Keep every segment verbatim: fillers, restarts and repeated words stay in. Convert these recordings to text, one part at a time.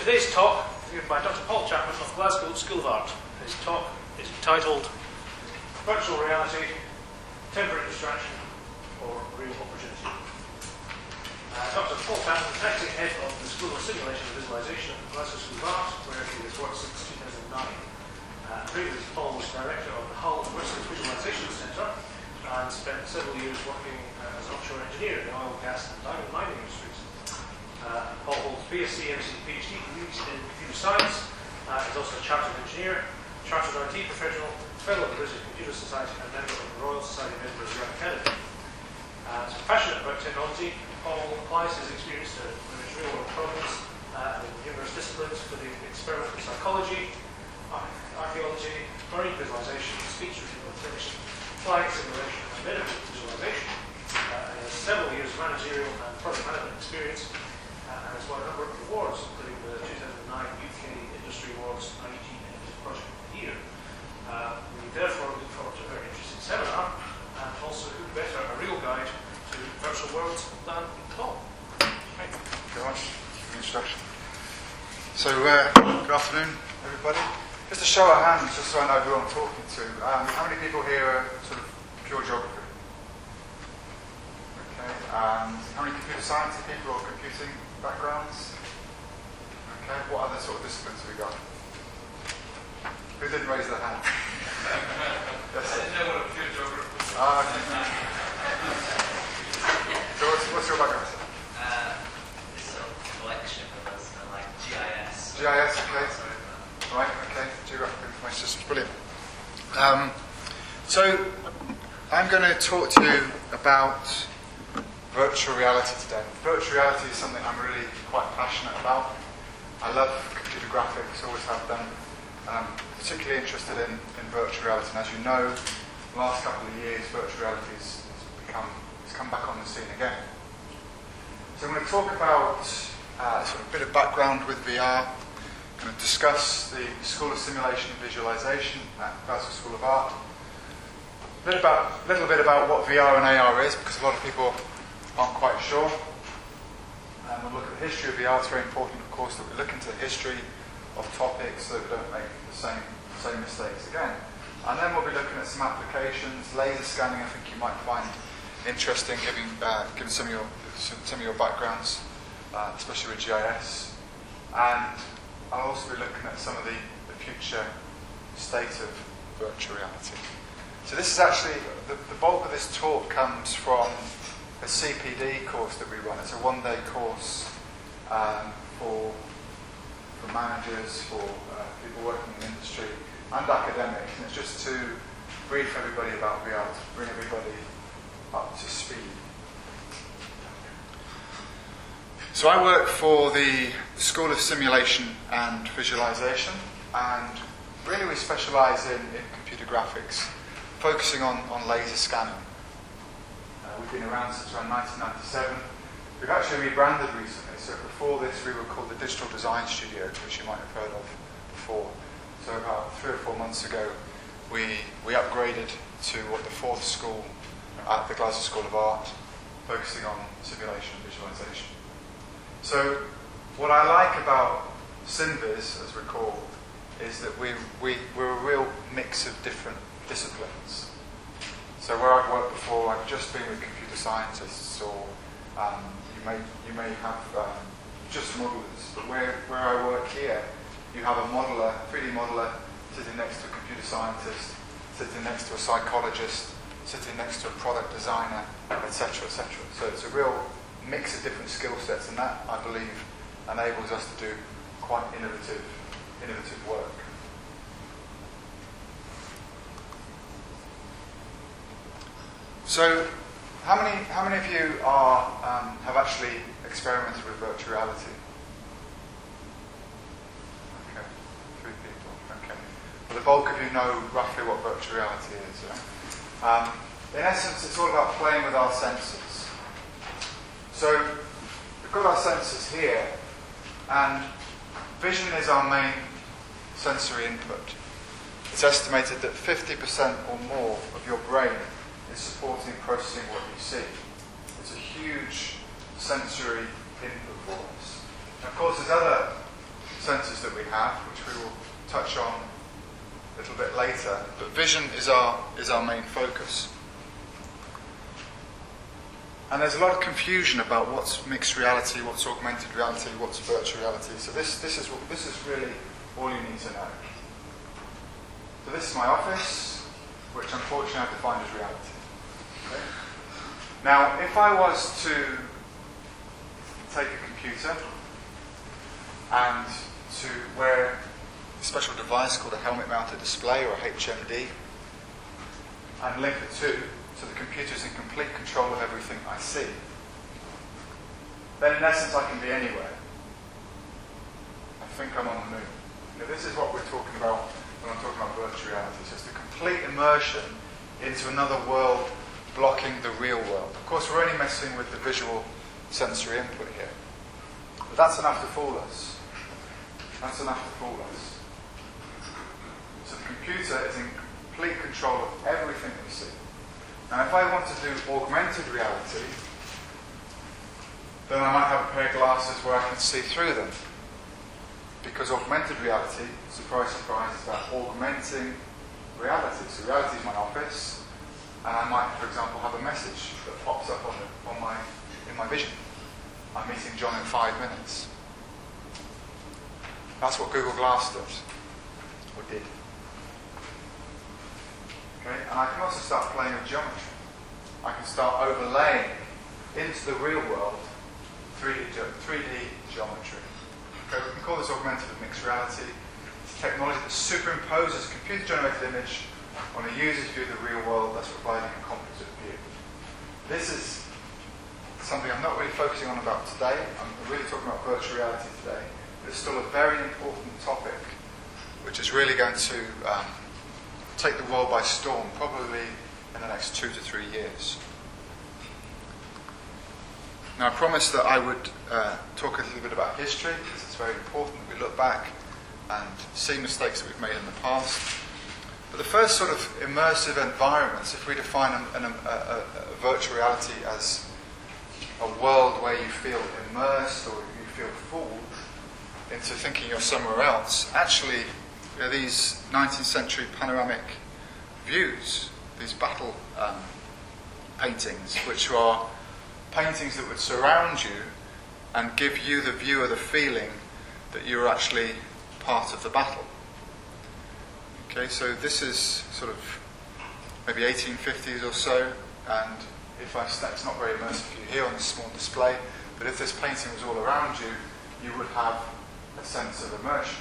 today's talk is given by Doctor Paul Chapman of Glasgow School of Art. His talk is entitled Virtual Reality, Temporary Distraction or Real Opportunity. Uh, Doctor Paul Chapman is acting head of the School of Simulation and Visualization at Glasgow School of Art, where he has worked since two thousand nine. Uh, previously, Paul was director of the Hull University Visualization Centre and spent several years working uh, as an offshore engineer in the oil, gas and diamond mining industries. Uh, Paul holds B S c, M C, PhD degrees in computer science. Uh, he's also a chartered engineer, chartered I T professional, fellow of the British Computer Society and member of the Royal Society of Edinburgh's Young Academy. Uh, so passionate about technology, Paul applies his experience to manage real-world problems uh, in numerous disciplines, including experimental psychology, archaeology, marine visualization, speech recognition, flight simulation, and medical visualization. Uh, he has several years of managerial and project management experience. Uh, and has won a number of awards, including the two thousand nine U K Industry Awards I T Innovative Project of the Year. Uh, we therefore look forward to a very interesting seminar, and also who better a real guide to virtual worlds than Paul. Thank you very much for the introduction. So, uh, good afternoon, everybody. Just a show of hands, just so I know who I'm talking to. Um, how many people here are sort of pure geography? Okay. And how many computer science people or computing backgrounds? Okay, what other sort of disciplines have we got? Who didn't raise their hand? Yes, I didn't know what a pure geographer was. Ah, okay. So what's, what's your background? Uh, this sort of collection of us, uh, like G I S. G I S, okay. Right, okay. Geographic Information Systems, brilliant. Um, so I'm going to talk to you about virtual reality today. Virtual reality is something I'm really quite passionate about. I love computer graphics, always have done. I'm particularly interested in, in virtual reality. And as you know, the last couple of years, virtual reality has become has come back on the scene again. So I'm going to talk about uh, sort of a bit of background with V R. I'm going to discuss the School of Simulation and Visualization at Glasgow School of Art. A little, about, a little bit about what V R and A R is, because a lot of people aren't quite sure. And we'll look at the history of V R. It's very important, of course, that we look into the history of topics so that we don't make the same, same mistakes again. And then we'll be looking at some applications. Laser scanning, I think you might find interesting, given, uh, given some, of your, some, some of your backgrounds, uh, especially with G I S. And I'll also be looking at some of the, the future state of virtual reality. So this is actually, the, the bulk of this talk comes from a C P D course that we run. It's a one-day course um, for, for managers, for uh, people working in industry and academics. And it's just to brief everybody about V R, to bring everybody up to speed. So I work for the School of Simulation and Visualization, and really we specialise in, in computer graphics, focusing on, on laser scanning. Uh, we've been around since around nineteen ninety-seven. We've actually rebranded recently, so before this we were called the Digital Design Studio, which you might have heard of before. So about three or four months ago we, we upgraded to what the fourth school at the Glasgow School of Art, focusing on simulation and visualization. So what I like about SimVis, as we're called, is that we, we, we're a real mix of different disciplines. So where I've worked before, I've just been with computer scientists, or um, you may you may have um, just modelers. But where, where I work here, you have a modeler, three D modeler, sitting next to a computer scientist, sitting next to a psychologist, sitting next to a product designer, et cetera, et cetera. So it's a real mix of different skill sets, and that, I believe, enables us to do quite innovative, innovative work. So, how many, how many of you are, um, have actually experimented with virtual reality? Okay, three people, okay. Well, the bulk of you know roughly what virtual reality is, yeah? Um, in essence, it's all about playing with our senses. So, we've got our senses here, and vision is our main sensory input. It's estimated that fifty percent or more of your brain is supporting processing what you see. It's a huge sensory input for us. And of course, there's other senses that we have, which we will touch on a little bit later. But vision is our, is our main focus. And there's a lot of confusion about what's mixed reality, what's augmented reality, what's virtual reality. So this, this, is, this is really all you need to know. So this is my office, which unfortunately I've defined as reality. Okay? Now, if I was to take a computer and to wear a special device called a helmet-mounted display, or a H M D, and link the two, so the computer is in complete control of everything I see, then in essence I can be anywhere. I think I'm on the moon. Now, this is what we're talking about when I'm talking about virtual reality. So it's the complete immersion into another world, blocking the real world. Of course, we're only messing with the visual sensory input here. But that's enough to fool us. That's enough to fool us. So the computer is in complete control of everything we see. Now, if I want to do augmented reality, then I might have a pair of glasses where I can see through them. Because augmented reality, surprise, surprise, is about augmenting reality. So reality is my office, and I might, for example, have a message that pops up on, the, on my, in my vision. I'm meeting John in five minutes. That's what Google Glass does, or did. Okay? And I can also start playing with geometry. I can start overlaying into the real world three D, three D geometry. Okay, we can call this augmented and mixed reality. It's technology that superimposes a computer-generated image on a user's view of the real world, thus providing a composite view. This is something I'm not really focusing on about today. I'm really talking about virtual reality today. But it's still a very important topic, which is really going to um, take the world by storm, probably in the next two to three years. Now, I promised that I would uh, talk a little bit about history, because it's very important that we look back and see mistakes that we've made in the past. But the first sort of immersive environments, if we define an, an, a, a, a virtual reality as a world where you feel immersed or you feel fooled into thinking you're somewhere else, actually, there are these nineteenth century panoramic views, these battle um, paintings, which are paintings that would surround you and give you, the viewer, the feeling that you're actually part of the battle. Okay, so this is sort of maybe eighteen fifties or so, and if I st- it's not very immersive for you here on this small display, but if this painting was all around you, you would have a sense of immersion.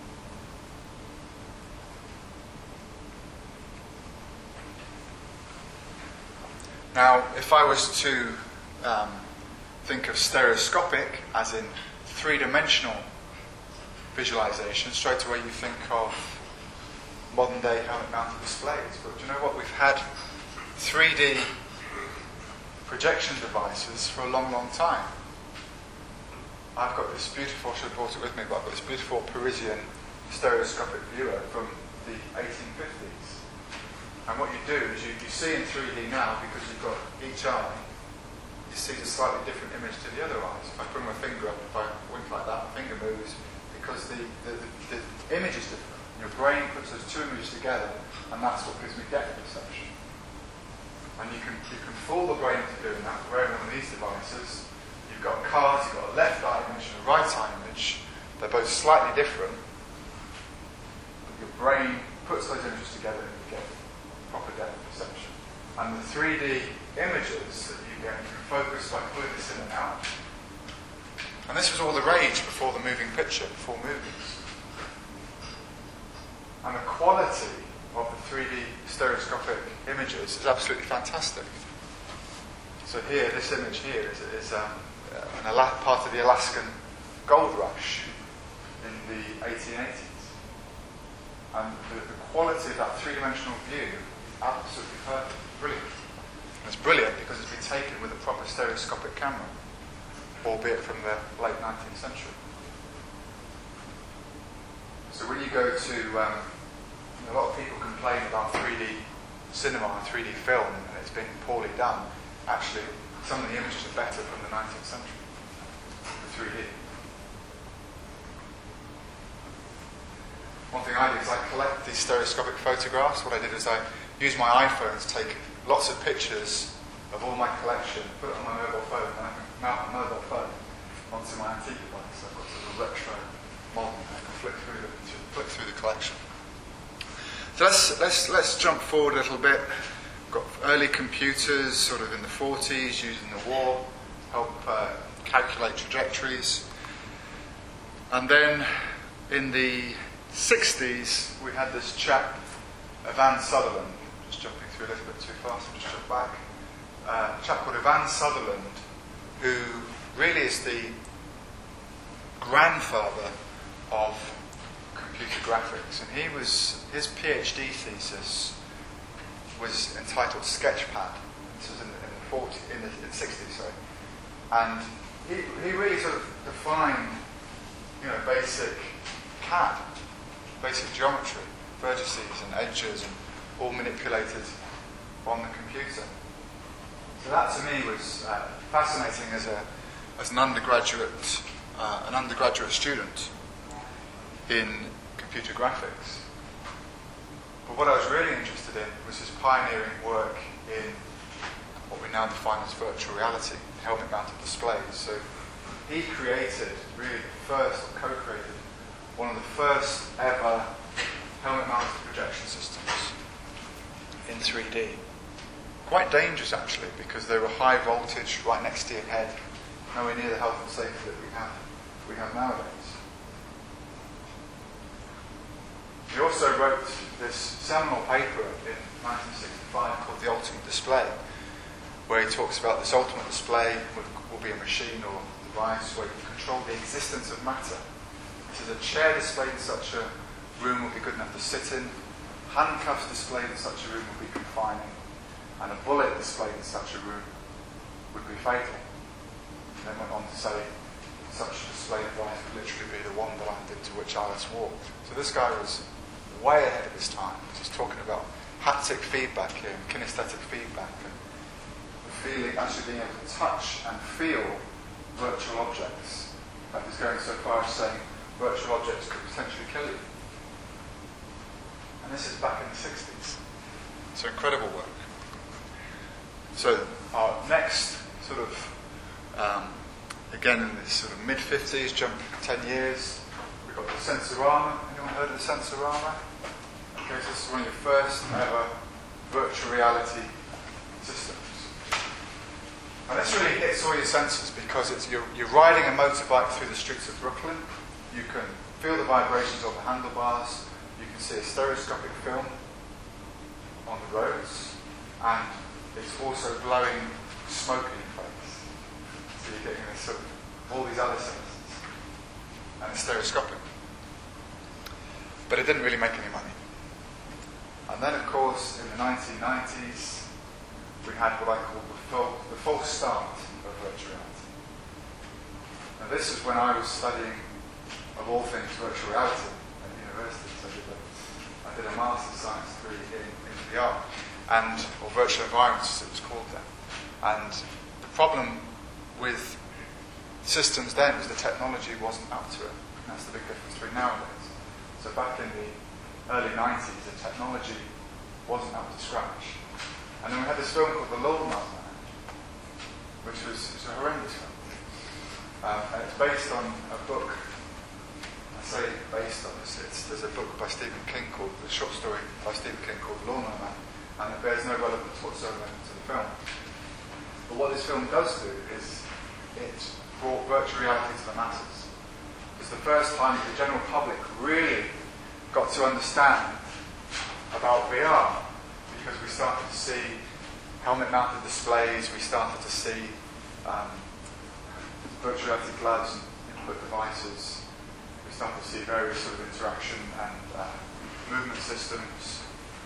Now, if I was to um, think of stereoscopic, as in three-dimensional visualization, straight away you think of modern-day helmet-mounted displays. But do you know what? We've had three D projection devices for a long, long time. I've got this beautiful, I should have brought it with me, but I've got this beautiful Parisian stereoscopic viewer from the eighteen fifties. And what you do is you, you see in three D now, because you've got each eye, you see a slightly different image to the other eyes. If I bring my finger up, if I wink like that, my finger moves, because the, the, the, the image is different. Your brain puts those two images together, and that's what gives me depth perception. And you can, you can fool the brain into doing that. Wearing one of these devices, you've got cards, you've got a left eye image and a right eye image. They're both slightly different, but your brain puts those images together and you get proper depth perception. And the three D images that you get, you can focus by pulling this in and out. And this was all the rage before the moving picture, before movies. And the quality of the three D stereoscopic images is absolutely fantastic. So here, this image here is, is um, an Ala- part of the Alaskan gold rush in the eighteen eighties. And the, the quality of that three-dimensional view is absolutely perfect, brilliant. And it's brilliant because it's been taken with a proper stereoscopic camera, albeit from the late nineteenth century. So when you go to, um, a lot of people complain about three D cinema and three D film, and it's been poorly done. Actually, some of the images are better from the nineteenth century, the three D. these stereoscopic photographs, what I did is I used my iPhone to take lots of pictures of all my collection, put it on my mobile phone, and I can mount my mobile phone onto my antique device. So I've got sort of a retro model, and I can flick through the, flick through the collection. So let's, let's, let's jump forward a little bit. We've got early computers, sort of in the forties, used in the war, help uh, calculate trajectories. And then in the sixties, we had this chap, Ivan Sutherland, just jumping through a little bit too fast, I'll just jump back. Uh, a chap called Ivan Sutherland, who really is the grandfather of computer graphics. And he was, his PhD thesis was entitled Sketchpad. This was in the, in the forties, in the, in the sixties, sorry. And he, he really sort of defined, you know, basic C A D, basic geometry, vertices and edges, and all manipulated on the computer. So that to me was uh, fascinating as a as an undergraduate uh, an undergraduate student in computer graphics. But what I was really interested in was his pioneering work in what we now define as virtual reality, helmet-mounted displays. So he created, really the first, or co-created, one of the first ever helmet-mounted projection systems in three D. Quite dangerous, actually, because they were high voltage, right next to your head, nowhere near the health and safety that we have, we have nowadays. He also wrote this seminal paper in nineteen sixty-five called The Ultimate Display, where he talks about this ultimate display will, will be a machine or device where you control the existence of matter. He says a chair displayed in such a room will be good enough to sit in, handcuffs displayed in such a room will be confining, and a bullet displayed in such a room would be fatal. And then went on to say such a display device would literally be the wonderland into which Alice walked. So this guy was way ahead of his time. He's talking about haptic feedback here, and kinesthetic feedback, and the feeling, actually being able to touch and feel virtual objects. In fact, he's going so far as saying virtual objects could potentially kill you. And this is back in the sixties. So incredible work. So our next sort of, um, again in the sort of mid fifties, jump ten years, we've got the Sensorama. Anyone heard of the Sensorama? Okay, so this is one of your first ever virtual reality systems. And this really hits all your senses because it's, you're, you're riding a motorbike through the streets of Brooklyn. You can feel the vibrations of the handlebars. You can see a stereoscopic film on the roads. And it's also blowing smoke in your face. So you're getting this sort of, all these other senses. And it's stereoscopic. But it didn't really make any money. And then, of course, in the nineteen nineties, we had what I call the, full, the false start of virtual reality. Now, this is when I was studying, of all things, virtual reality at university. So I did a, I did a master's science degree in, in V R, and, or virtual environments, as it was called then. And the problem with systems then was the technology wasn't up to it. And that's the big difference between nowadays. So back in the early nineties, the technology wasn't up to scratch. And then we had this film called The Lawnmower Man, which was, was a horrendous film. Um, and it's based on a book. I say based on this. It's, there's a book by Stephen King called, the short story by Stephen King called The Lawnmower Man, and it bears no relevance whatsoever to the film. But what this film does do is it brought virtual reality to the masses. It's the first time the general public really got to understand about V R, because we started to see helmet-mounted displays, we started to see um, virtual reality gloves and input devices, we started to see various sort of interaction and uh, movement systems,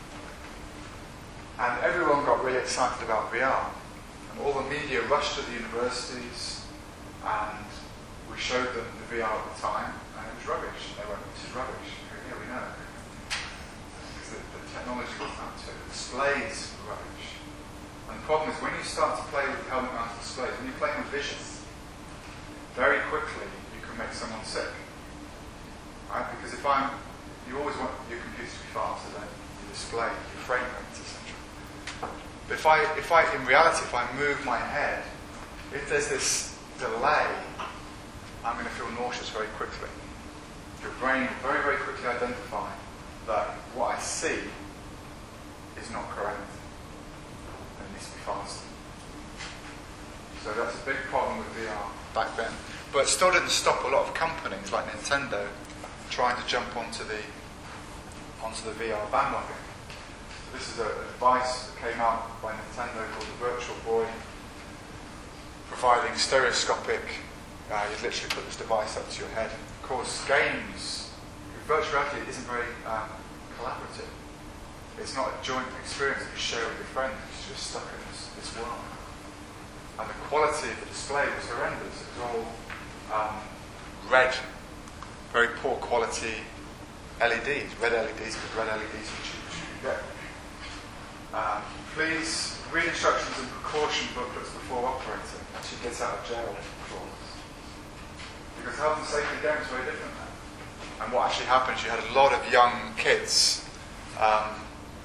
and everyone got really excited about V R, and all the media rushed to the universities, and we showed them the V R at the time, and it was rubbish. They went, this is rubbish. Yeah, we know. Because the, the technology wasn't up to it. The displays were rubbish. And the problem is when you start to play with helmet-mounted displays, when you're playing with vision, very quickly you can make someone sick. Right? Because if I'm, you always want your computer needs to be faster than your display, your frame rates, et cetera. But if I, if I, in reality, if I move my head, if there's this delay, I'm going to feel nauseous very quickly. Your brain will very, very quickly identify that what I see is not correct. It needs to be faster. So that's a big problem with V R back then. But it still didn't stop a lot of companies like Nintendo trying to jump onto the onto the V R bandwagon. So this is a, a device that came out by Nintendo called the Virtual Boy, providing stereoscopic. Uh, you literally put this device up to your head. Of course, games, virtual reality isn't very um, collaborative. It's not a joint experience that you share with your friends. You're just stuck in this, this world. And the quality of the display was horrendous. It was all um, red, very poor quality L E Ds, red L E Ds, because red L E Ds are cheap to get. Um, please read instructions and precaution booklets before operating. Actually get out of jail clause. Because health and safety again is very different now. And what actually happens, you had a lot of young kids um,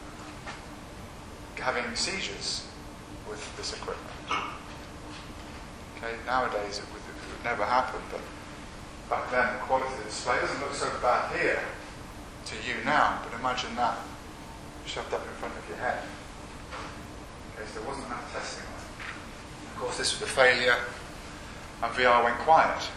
having seizures with this equipment. Okay, nowadays it would, it would never happen, but back then the quality of the display doesn't look so bad here to you now, but imagine that shoved up in front of your head. Okay, so there wasn't enough testing on it. Of course, this was a failure, and V R went quiet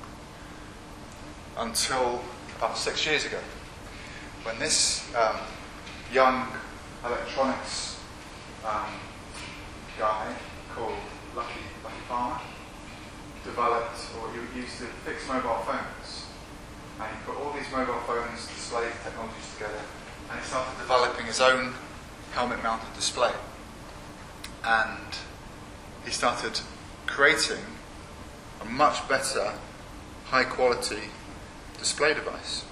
until about six years ago, when this um, young electronics um, guy called Lucky, Lucky Farmer developed, or he used to fix mobile phones, and he put all these mobile phones, display technologies together, and he started developing his own helmet-mounted display, and he started creating a much better, high-quality display device.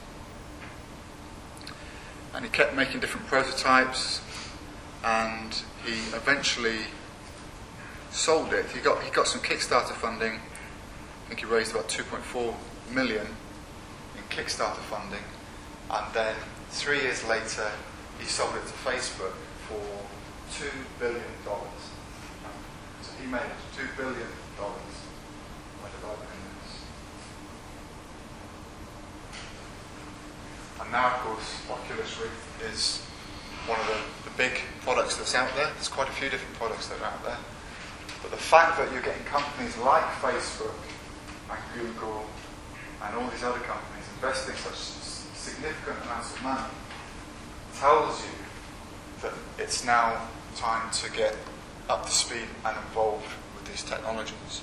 And he kept making different prototypes, and he eventually sold it. He got he got some Kickstarter funding. I think he raised about two point four million in Kickstarter funding, and then three years later he sold it to Facebook for two billion dollars. So he made two billion dollars by developing this. And now, of course, Oculus Rift is one of the, the big products that's out there. There's quite a few different products that are out there. But the fact that you're getting companies like Facebook and Google and all these other companies investing such significant amounts of money tells you that it's now time to get up to speed and involved with these technologies.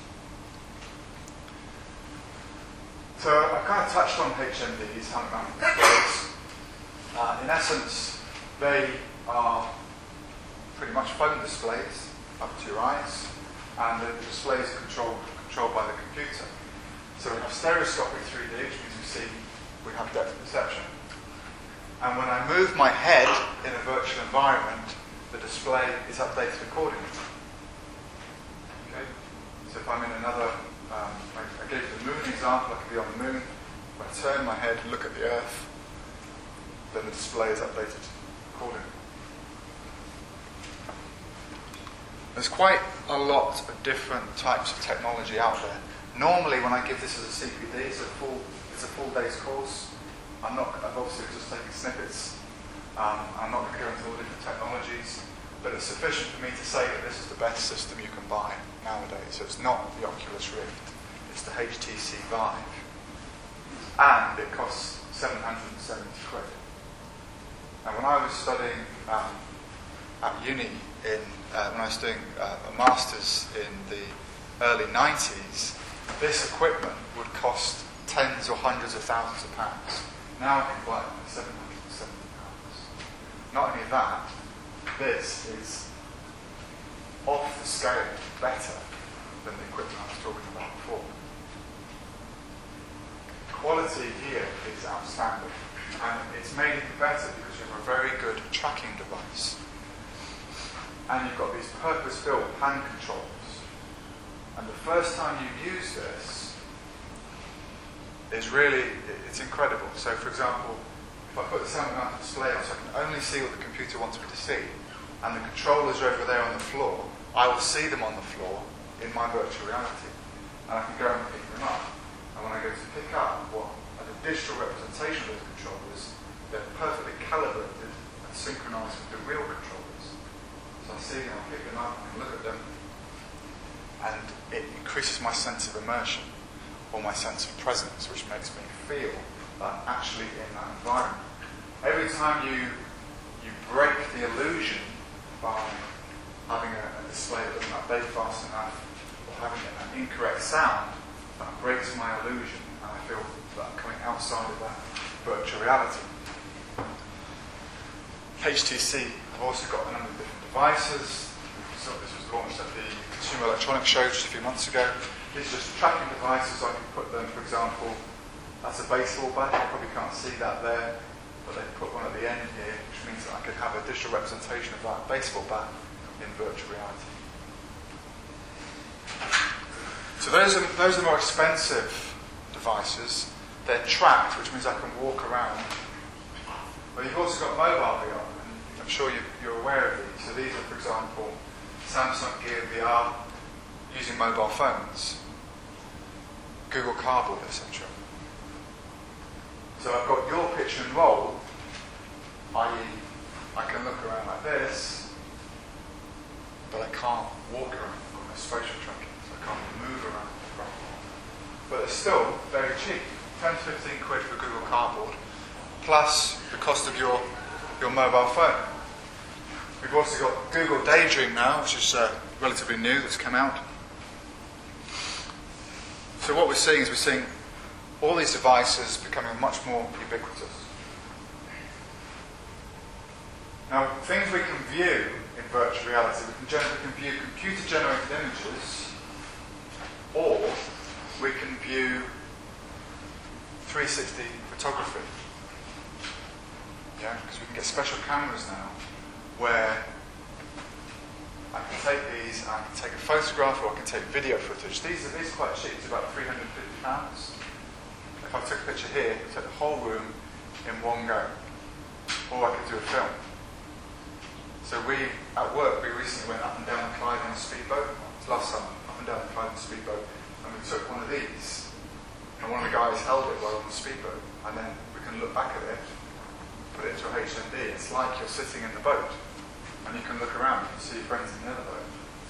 So I kind of touched on H M Ds, helmet-mounted displays. Uh, in essence, they are pretty much phone displays up to your eyes, and the display is controlled, controlled by the computer. So we have stereoscopic three D, which means we see, we have depth perception. And when I move my head in a virtual environment, the display is updated accordingly. Okay? So if I'm in another, um, I, I gave you the moon example, I could be on the moon. If I turn my head and look at the Earth, then the display is updated accordingly. There's quite a lot of different types of technology out there. Normally, when I give this as a C P D, it's a full, it's a full day's course. I'm not, I've obviously just taken snippets. Um, I'm not going to go into all the different technologies, but it's sufficient for me to say that this is the best system you can buy nowadays. So it's not the Oculus Rift, it's the H T C Vive, and it costs seven hundred seventy quid. And when I was studying um, at uni, in uh, when I was doing uh, a master's in the early nineties, this equipment would cost tens or hundreds of thousands of pounds. Now I can buy it for seven hundred seventy pounds. Not only that, this is off the scale better than the equipment I was talking about before. Quality here is outstanding, and it's made even better because you have a very good tracking device. And you've got these purpose-built hand controls. And the first time you use this is really, it's incredible. So for example, if I put the same amount of display on, so I can only see what the computer wants me to see, and the controllers are over there on the floor, I will see them on the floor in my virtual reality. And I can go and pick them up. And when I go to pick up what are the digital representation of those controllers, they're perfectly calibrated and synchronized with the real controllers. So I see them, I pick them up, I can look at them, and it increases my sense of immersion, or my sense of presence, which makes me feel that I'm actually in that environment. Every time you you break the illusion by having a, a display that doesn't update fast enough, or having an incorrect sound, that breaks my illusion, and I feel that I'm coming outside of that virtual reality. H T C have also got a number of different devices. So this was launched at the Consumer Electronics Show just a few months ago. These are just tracking devices. I can put them, for example, that's a baseball bat. You probably can't see that there, but they put one at the end here, which means that I could have a digital representation of that baseball bat in virtual reality. So those are, those are more expensive devices. They're tracked, which means I can walk around. But you've also got mobile V R, and I'm sure you, you're aware of these. So these are, for example, Samsung Gear V R using mobile phones, Google Cardboard, et cetera. So I've got your picture and roll, that is, I can look around like this, but I can't walk around. I've got no spatial tracking, so I can't move around. But it's still very cheap, ten to fifteen quid for Google Cardboard, plus the cost of your, your mobile phone. We've also got Google Daydream now, which is uh, relatively new, that's come out. So what we're seeing is we're seeing all these devices becoming much more ubiquitous. Now, things we can view in virtual reality, we can, gen- we can view computer-generated images, or we can view three sixty photography. Yeah, because we can get special cameras now where I can take these, and I can take a photograph, or I can take video footage. These are these are quite cheap. It's about three hundred fifty pounds. If I took a picture here, I could take the whole room in one go, or I could do a film. So we, at work, we recently went up and down the Clyde on a speedboat. It was last summer, up and down the Clyde on a speedboat, and we took one of these, and one of the guys held it while on the speedboat, and then we can look back at it, put it into a H M D. It's like you're sitting in the boat. And you can look around and see your friends in the other boat.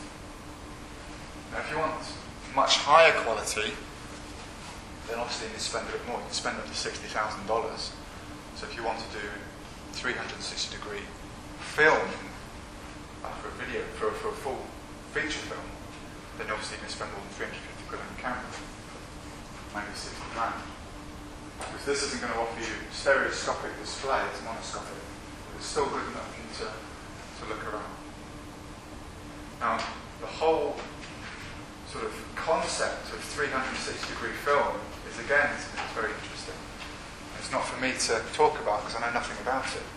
Now, if you want much higher quality, then obviously you need to spend a bit more. You can spend up to sixty thousand dollars. So if you want to do three hundred sixty degree film uh, for a video, for, for a full feature film, then obviously you can spend more than three hundred fifty quid on the camera. Maybe sixty grand. Because this isn't going to offer you stereoscopic display, it's monoscopic. But it's still good enough for you to to look around. Now, the whole sort of concept of three hundred sixty degree film is, again, it's, it's very interesting. It's not for me to talk about because I know nothing about it.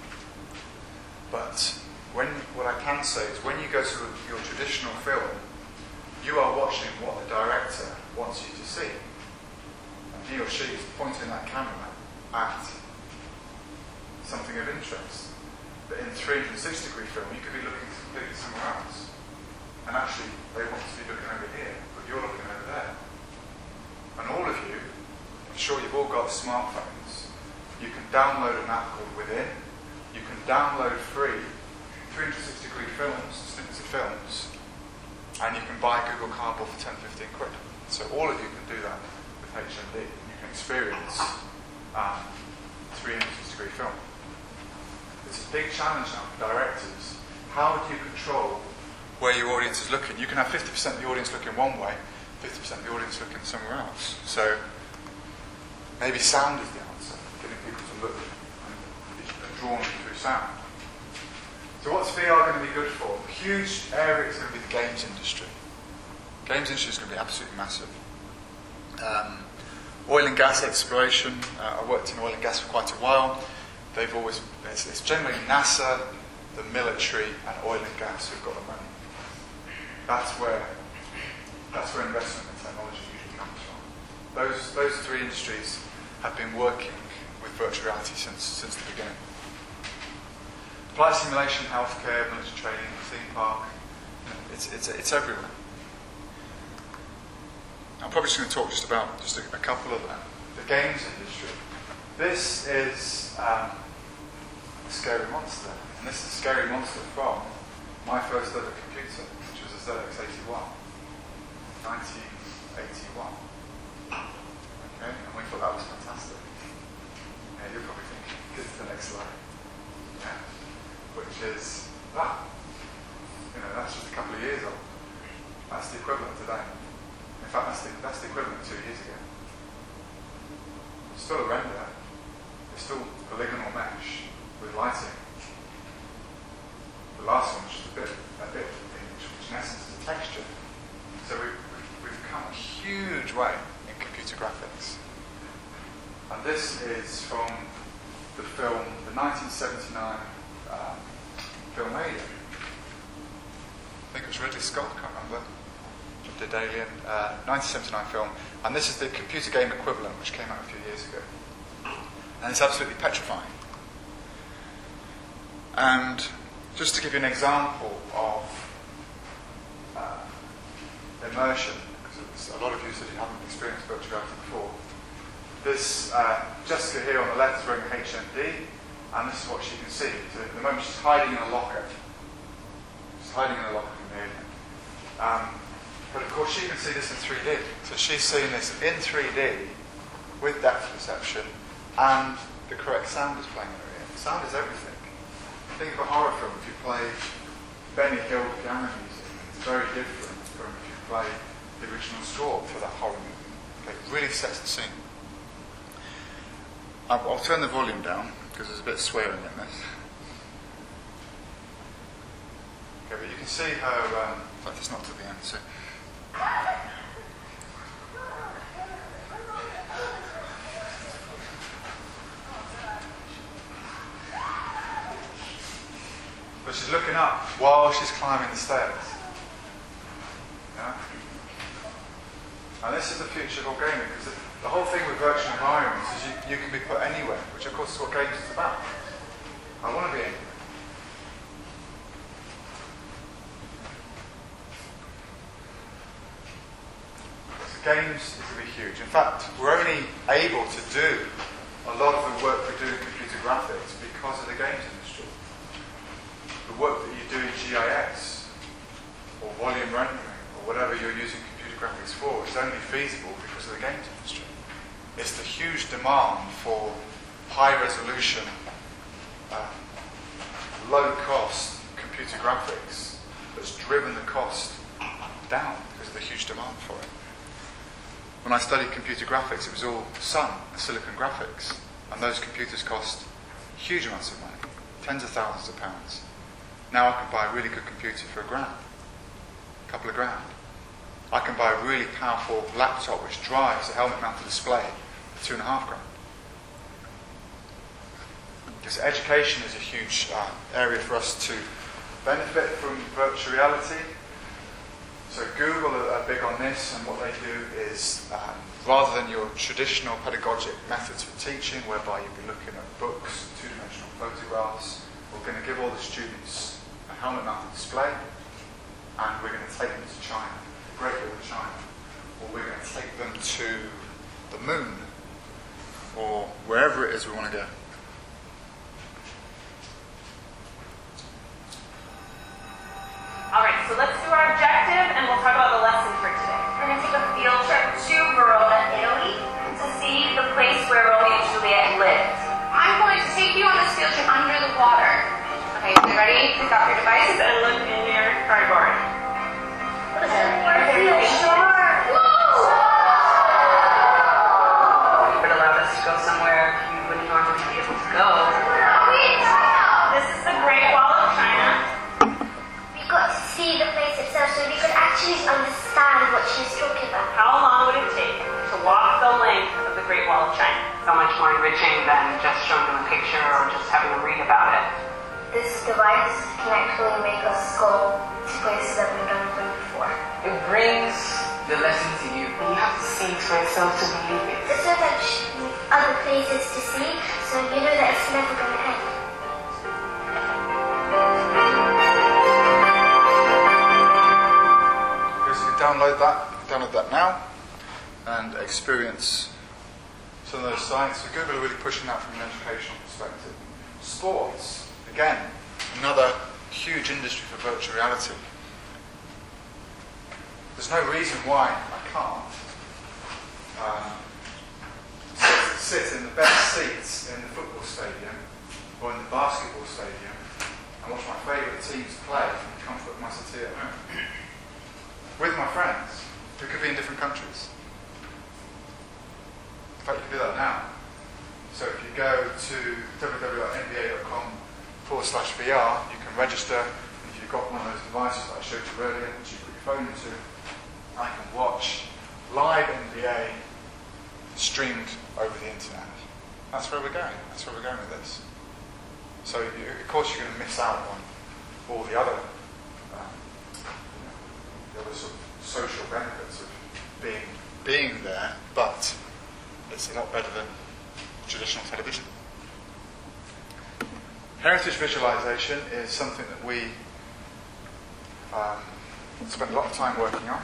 But when what I can say is when you go to your traditional film, you are watching what the director wants you to see. And he or she is pointing that camera at something of interest. But in three hundred sixty degree film, you could be looking completely somewhere else. And actually, they want to be looking over here, but you're looking over there. And all of you, I'm sure you've all got smartphones, you can download an app called Within, you can download free three hundred sixty degree films, snippets of films, and you can buy Google Cardboard for ten to fifteen quid. So all of you can do that with H M D. You can experience um, three hundred sixty degree film. It's a big challenge now for directors. How do you control where your audience is looking? You can have fifty percent of the audience looking one way, fifty percent of the audience looking somewhere else. So maybe sound is the answer, getting people to look and be drawn through sound. So what's V R going to be good for? A huge area is going to be the games industry. Games industry is going to be absolutely massive. Um, oil and gas exploration. Uh, I worked in oil and gas for quite a while. They've always, it's, it's generally NASA, the military, and oil and gas who've got the money. That's where, that's where investment in technology usually comes from. Those, those three industries have been working with virtual reality since, since the beginning. Flight simulation, healthcare, military training, theme park, you know, it's, it's, it's everywhere. I'm probably just going to talk just about just a, a couple of them. The games industry. This is um, a Scary Monster, and this is a Scary Monster from my first ever computer, which was a Z X eighty-one, nineteen eighty-one. Okay, and we thought that was fantastic. Yeah, you're probably thinking, get to the next slide. Yeah, which is that. You know, that's just a couple of years old. That's the equivalent today. In fact, that's the, that's the equivalent two years ago. It's still a render. It's still polygonal mesh with lighting. The last one was just a bit, a bit of image, which in essence is a texture. So we've, we've, we've come a huge way in computer graphics. And this is from the film, the nineteen seventy-nine um, film Alien. I think it was Ridley Scott, I can't remember. Did Alien, uh, nineteen seventy-nine film, and this is the computer game equivalent, which came out a few years ago. And it's absolutely petrifying. And just to give you an example of uh, immersion, because a lot of you said you haven't experienced virtual reality before. This uh, Jessica here on the left is wearing a H M D, and this is what she can see. So at the moment she's hiding in a locker. She's hiding in a locker from the alien. Um, But of course she can see this in three D. So she's seeing this in three D with depth perception, and the correct sound is playing in her ear. Sound is everything. Think of a horror film. If you play Benny Hill piano music, it's very different from if you play the original score for that horror movie. Okay, it really sets the scene. I'll, I'll turn the volume down because there's a bit of swearing in this. Okay, but you can see her. Um, in fact, it's not to the end. So. But she's looking up while she's climbing the stairs. Yeah? And this is the future of all gaming, because the, the whole thing with virtual environments is you, you can be put anywhere, which of course is what games is about. I want to be anywhere. Games is going to be huge. In fact, we're only able to do a lot of the work we do in computer graphics because of the games industry. The work that you do in G I S or volume rendering or whatever you're using computer graphics for is only feasible because of the games industry. It's the huge demand for high resolution, uh, low cost computer graphics that's driven the cost down because of the huge demand for it. When I studied computer graphics, it was all Sun, Silicon Graphics, and those computers cost huge amounts of money, tens of thousands of pounds. Now I can buy a really good computer for a grand, a couple of grand. I can buy a really powerful laptop which drives a helmet-mounted display for two and a half grand. Because education is a huge uh, area for us to benefit from virtual reality. So Google are big on this, and what they do is, um, rather than your traditional pedagogic methods for teaching, whereby you'll be looking at books, two-dimensional photographs, we're going to give all the students a helmet-mounted display, and we're going to take them to China, the Great Wall of China, or we're going to take them to the moon, or wherever it is we want to go. All right, so let's do our objective, and we'll talk about the lesson for today. We're going to take a field trip to Verona, Italy, to see the place where Romeo and Juliet lived. I'm going to take you on this field trip under the water. Okay, so you ready? Pick up your devices and look in your cardboard. What is that? Very sharp. You would allow us to go somewhere you wouldn't normally be able to go. This is the Great Wall of China. Got to see the place itself so we could actually understand what she's talking about. How long would it take to walk the length of the Great Wall of China? So much more enriching than just showing them a picture or just having them read about it. This device can actually make us go to places that we've never been before. It brings the lesson to you. And you have to see it for yourself to believe it. This is like other places to see, so you know that it's never going to end. So you can download that, download that now, and experience some of those sites. So Google are really pushing that from an educational perspective. Sports, again, another huge industry for virtual reality. There's no reason why I can't um, sit, sit in the best seats in the football stadium or in the basketball stadium and watch my favourite teams play from the comfort of my settee at home with my friends who could be in different countries. In fact, you can do that now. So if you go to w w w dot n b a dot com forward slash V R, you can register. And if you've got one of those devices that I showed you earlier, which you put your phone into, I can watch live N B A streamed over the internet. That's where we're going. That's where we're going with this. So, you, of course, you're going to miss out on all the other, um, you know, the other sort of social benefits of being being there, but it's a lot better than traditional television. Heritage visualization is something that we um, spend a lot of time working on.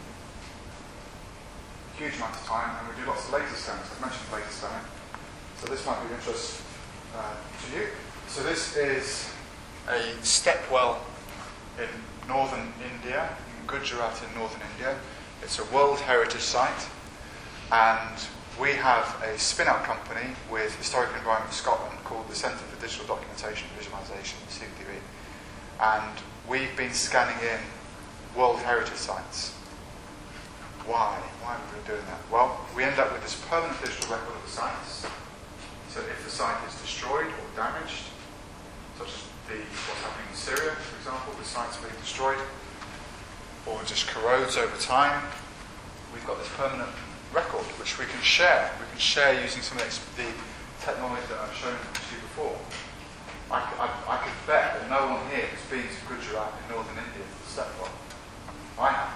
Huge amount of time, and we do lots of laser scanning. I've mentioned laser scanning, so this might be of interest uh, to you. So this is a stepwell in northern India, in Gujarat in northern India. It's a World Heritage Site, and we have a spin-out company with Historic Environment Scotland called the Centre for Digital Documentation and Visualisation, C D V, and we've been scanning in World Heritage Sites. Why? Why have we been doing that? Well, we end up with this permanent digital record of the sites. So if the site is destroyed or damaged, such as the, what's happening in Syria, for example, the site's being destroyed, or just corrodes over time, we've got this permanent record which we can share. We can share using some of the technology that I've shown to you before. I, I, I could bet that no one here has been to Gujarat in northern India for the stepwell. I have.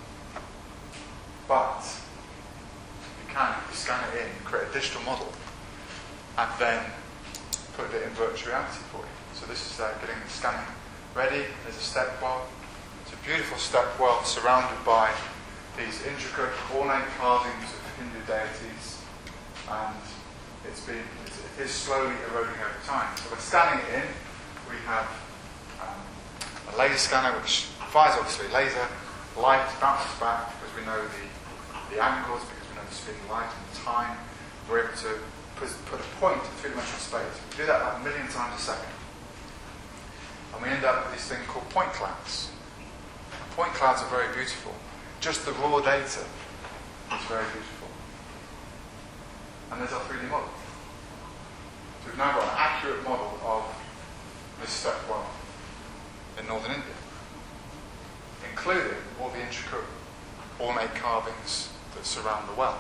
But you can you scan it in, create a digital model, and then put it in virtual reality for you. So this is uh, getting the scanning ready. There's a stepwell. It's a beautiful stepwell surrounded by these intricate, ornate carvings of Hindu deities, and it's been it's, it is slowly eroding over time. So by scanning it in, we have um, a laser scanner which fires obviously laser, light bounces back because we know the the angles, because we know the speed of light and the time. We're able to put, put a point in three-dimensional space. We do that about a million times a second. And we end up with this thing called point clouds. And point clouds are very beautiful. Just the raw data is very beautiful. And there's our three D model. So we've now got an accurate model of this stepwell in northern India, including all the intricate ornate carvings that surround the well.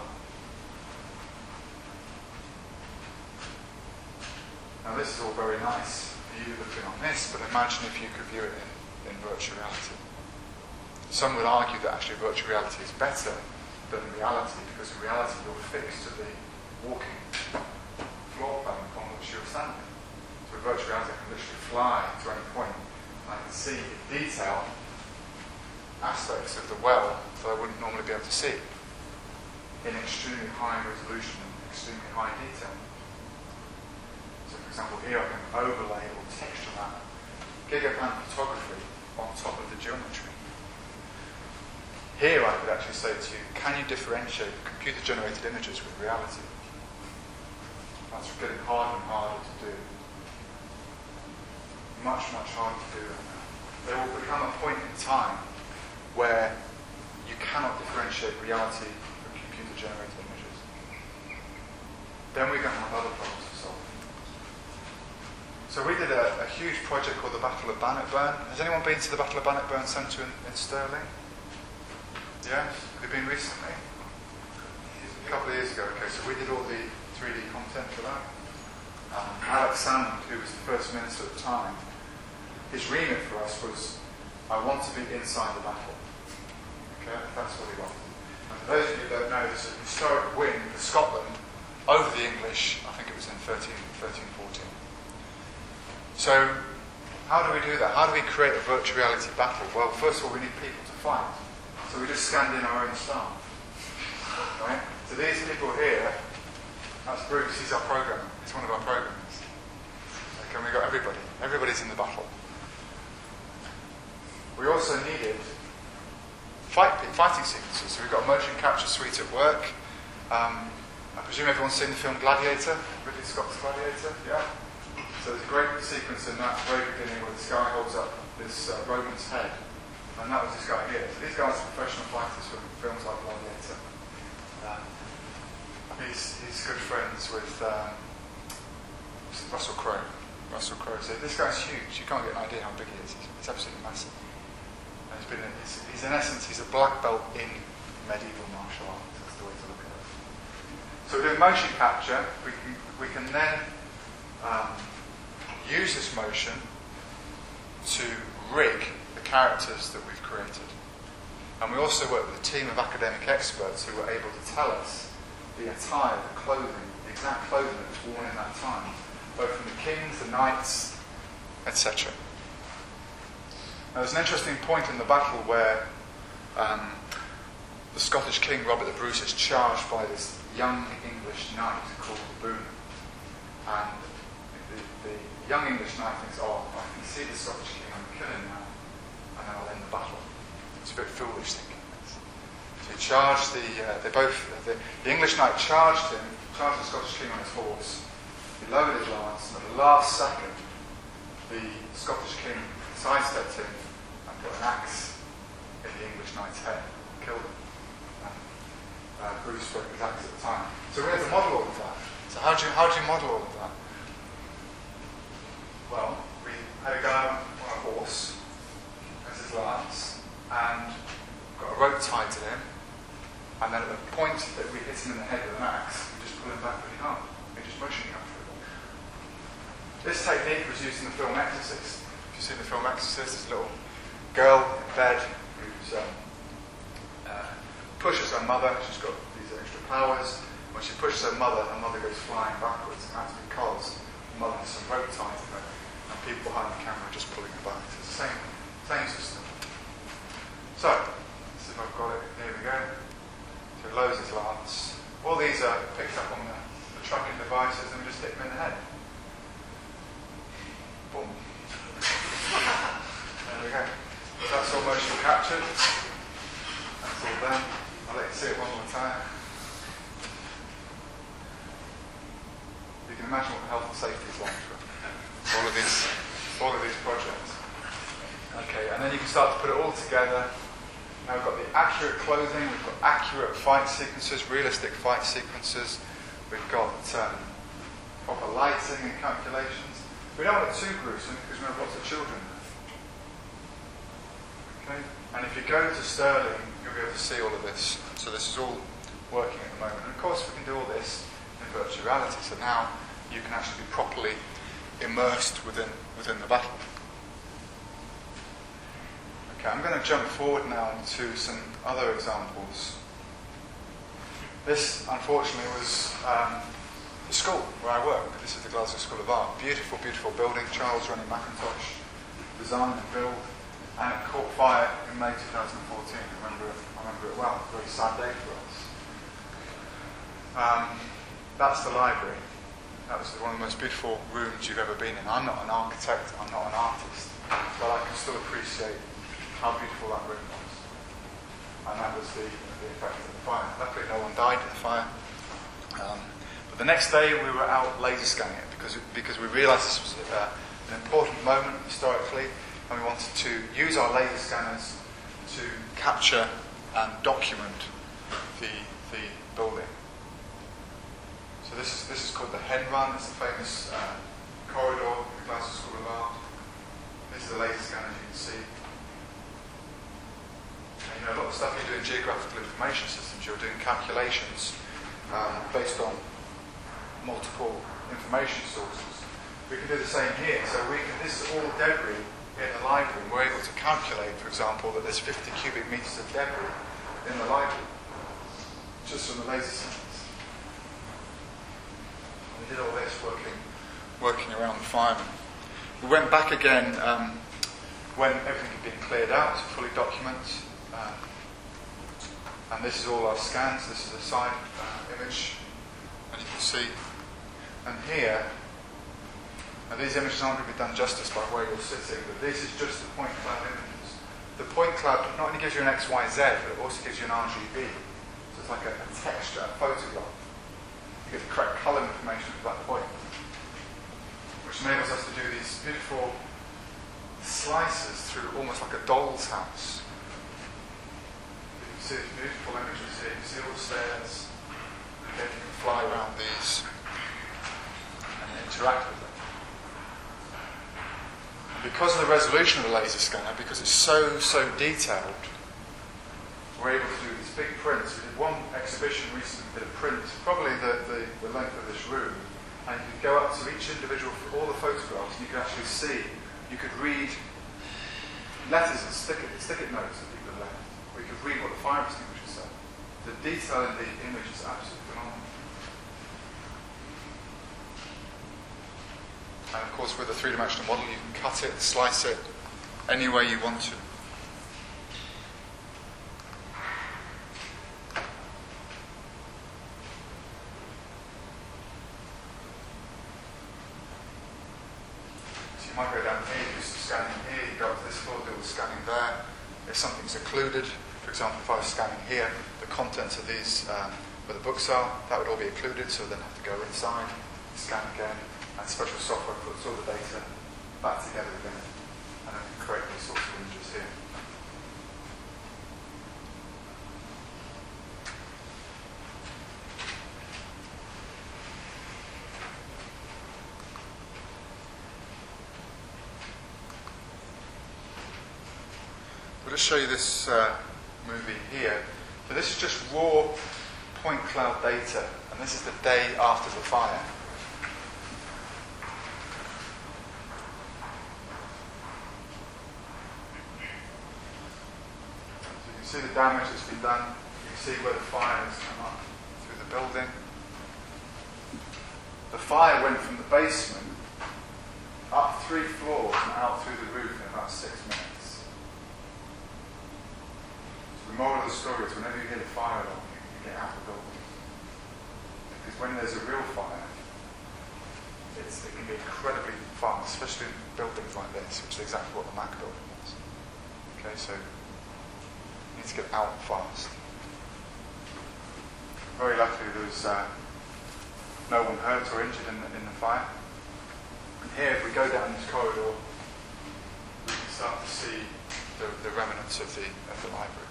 Now this is all very nice for you looking on this, but imagine if you could view it in, in virtual reality. Some would argue that actually virtual reality is better than reality, because in reality you're fixed to the walking floor plan upon which you're standing. So in virtual reality I can literally fly to any point and I can see in detail aspects of the well that I wouldn't normally be able to see in extremely high resolution and extremely high detail. So for example here I can overlay or texture map gigaplan photography on top of the geometry. Here I could actually say to you, can you differentiate computer generated images with reality? That's getting harder and harder to do. Much, much harder to do right now. There will become a point in time where you cannot differentiate reality from computer-generated images. Then we're going to have other problems to solve. So we did a, a huge project called the Battle of Bannockburn. Has anyone been to the Battle of Bannockburn Centre in, in Stirling? Yes? Have you been recently? A couple of years ago. Okay, so we did all the three D content for that. Um, Alex Salmond, who was the First Minister at the time, his remit for us was, I want to be inside the battle. Okay, that's what he wanted. And for those of you who don't know, there's a historic win for Scotland over the English. I think it was in thirteen fourteen. So, how do we do that? How do we create a virtual reality battle? Well, first of all, we need people to fight. So we just scanned in our own staff. Right? So these people here, that's Bruce, he's our programmer. He's one of our programmers. Okay, and we've got everybody. Everybody's in the battle. We also needed fight, fighting sequences. So we've got a motion capture suite at work. Um, I presume everyone's seen the film Gladiator, Ridley Scott's Gladiator, yeah? So there's a great sequence in that very beginning where this guy holds up this uh, Roman's head, and that was this guy here. So these guys are professional fighters from films like Gladiator. Um, he's, he's good friends with um, Russell Crowe. Russell Crowe. So this guy's huge. You can't get an idea how big he is. He's, he's absolutely massive. And he's been, in, he's, he's in essence, he's a black belt in medieval martial arts. That's the way to look at it. So we're doing motion capture. We can, we can then um, use this motion to rig the characters that we've created. And we also work with a team of academic experts who were able to tell us the attire, the clothing, the exact clothing that was worn in that time, both from the kings, the knights, et cetera. Now there's an interesting point in the battle where um, the Scottish king, Robert the Bruce, is charged by this young English knight called Boone. And the, the young English knight thinks, oh, I can see the Scottish king, I'm killing him now, and then I'll end the battle. It's a bit foolish thinking this. So he charged the, uh, they both, the, the English knight charged him, charged the Scottish king on his horse. He lowered his lance, and at the last second, the Scottish king sidestepped him and put an axe in the English knight's head, and killed him. And, uh, Bruce broke his axe at the time. So we had to model all of that. So how do you, how do you model all of that? Well, we had a guy on a horse as his lance, and got a rope tied to him, and then at the point that we hit him in the head with an axe, we just pull him back really hard. We just motion capture it. This technique was used in the film Exorcist. If you've seen the film Exorcist, there's a little girl in bed who's um, uh, pushes her mother. She's got these extra powers. When she pushes her mother, her mother goes flying backwards, and that's because the mother has some rope tied to her, and people behind the camera are just pulling her back. So it's the same, same system. So, let's see if I've got it. Here we go. So he lowers his lance. All these are picked up on the, the tracking devices, and we just hit them in the head. Boom. There we go. So that's all motion captured. That's all done. I'll let you see it one more time. You can imagine what the health and safety is like for all of these, all of these projects. Okay, and then you can start to put it all together. Now we've got the accurate clothing, we've got accurate fight sequences, realistic fight sequences. We've got um, proper lighting and calculations. We don't want it too gruesome because we have lots of children there. Okay, and if you go to Stirling, you'll be able to see all of this. So this is all working at the moment. And of course, we can do all this in virtual reality. So now you can actually be properly immersed within within the battle. Okay, I'm going to jump forward now to some other examples. This, unfortunately, was um, the school where I work. This is the Glasgow School of Art. Beautiful, beautiful building. Charles Rennie Mackintosh designed and built, and it caught fire in May two thousand fourteen. I remember it, I remember it well. A very sad day for us. Um, that's the library. That was one of the most beautiful rooms you've ever been in. I'm not an architect, I'm not an artist, but I can still appreciate how beautiful that room was. And that was the, the effect of the fire. Luckily no one died in the fire. Um, but the next day we were out laser scanning it because, because we realised this was uh, an important moment historically, and we wanted to use our laser scanners to capture and document the, the building. So this is, this is called the Hen Run. It's a famous uh, corridor in the Glasgow School of Art. This is the laser scanner, as you can see. And, you know, a lot of stuff you do in geographical information systems, you're doing calculations um, based on multiple information sources. We can do the same here. So we can, this is all debris in the library. We're able to calculate, for example, that there's fifty cubic metres of debris in the library, just from the laser scanners. we did all this working, working around the fireman. We went back again um, when everything had been cleared out to fully document. Uh, and this is all our scans. This is a side uh, image, and you can see. And here, now these images aren't going to be done justice by where you're sitting, but this is just the point cloud images. The point cloud not only gives you an X Y Z, but it also gives you an R G B. So it's like a, a texture, a photograph. You get the correct colour information at that point, which enables us to do these beautiful slices through almost like a doll's house. You can see these beautiful images here. You can see all the stairs. Again, you can fly around these and interact with them. And because of the resolution of the laser scanner, because it's so, so detailed, we're able to do these big prints. We did one exhibition recently, we did a print, probably the, the, the length of this room, and you could go up to each individual, all the photographs, and you could actually see, you could read letters and stick-it stick-it notes that people have left, or you could read what the fire extinguisher said. The detail in the image is absolutely phenomenal. And of course, with a three-dimensional model, you can cut it, slice it, any way you want to. You might go down here, do some scanning here, you go up to this floor, do all the scanning there. If something's occluded, for example, if I was scanning here, the contents of these, um, where the books are, that would all be occluded, so then have to go inside, scan again, and special software puts all the data back together again, and then we can create these sorts of images here. I'll just show you this uh, movie here. So this is just raw point cloud data, and this is the day after the fire. So you can see the damage that's been done. You can see where the fire has come up through the building. The fire went from the basement up three floors and out through the roof in about six minutes. The moral of the story is whenever you hear the fire alarm, you, you get out of the building. Because when there's a real fire, it's, it can be incredibly fast, especially in buildings like this, which is exactly what the Mac building was. Okay, so you need to get out fast. Very luckily there was uh, no one hurt or injured in the, in the fire. And here, if we go down this corridor, we can start to see the, the remnants of the, of the library.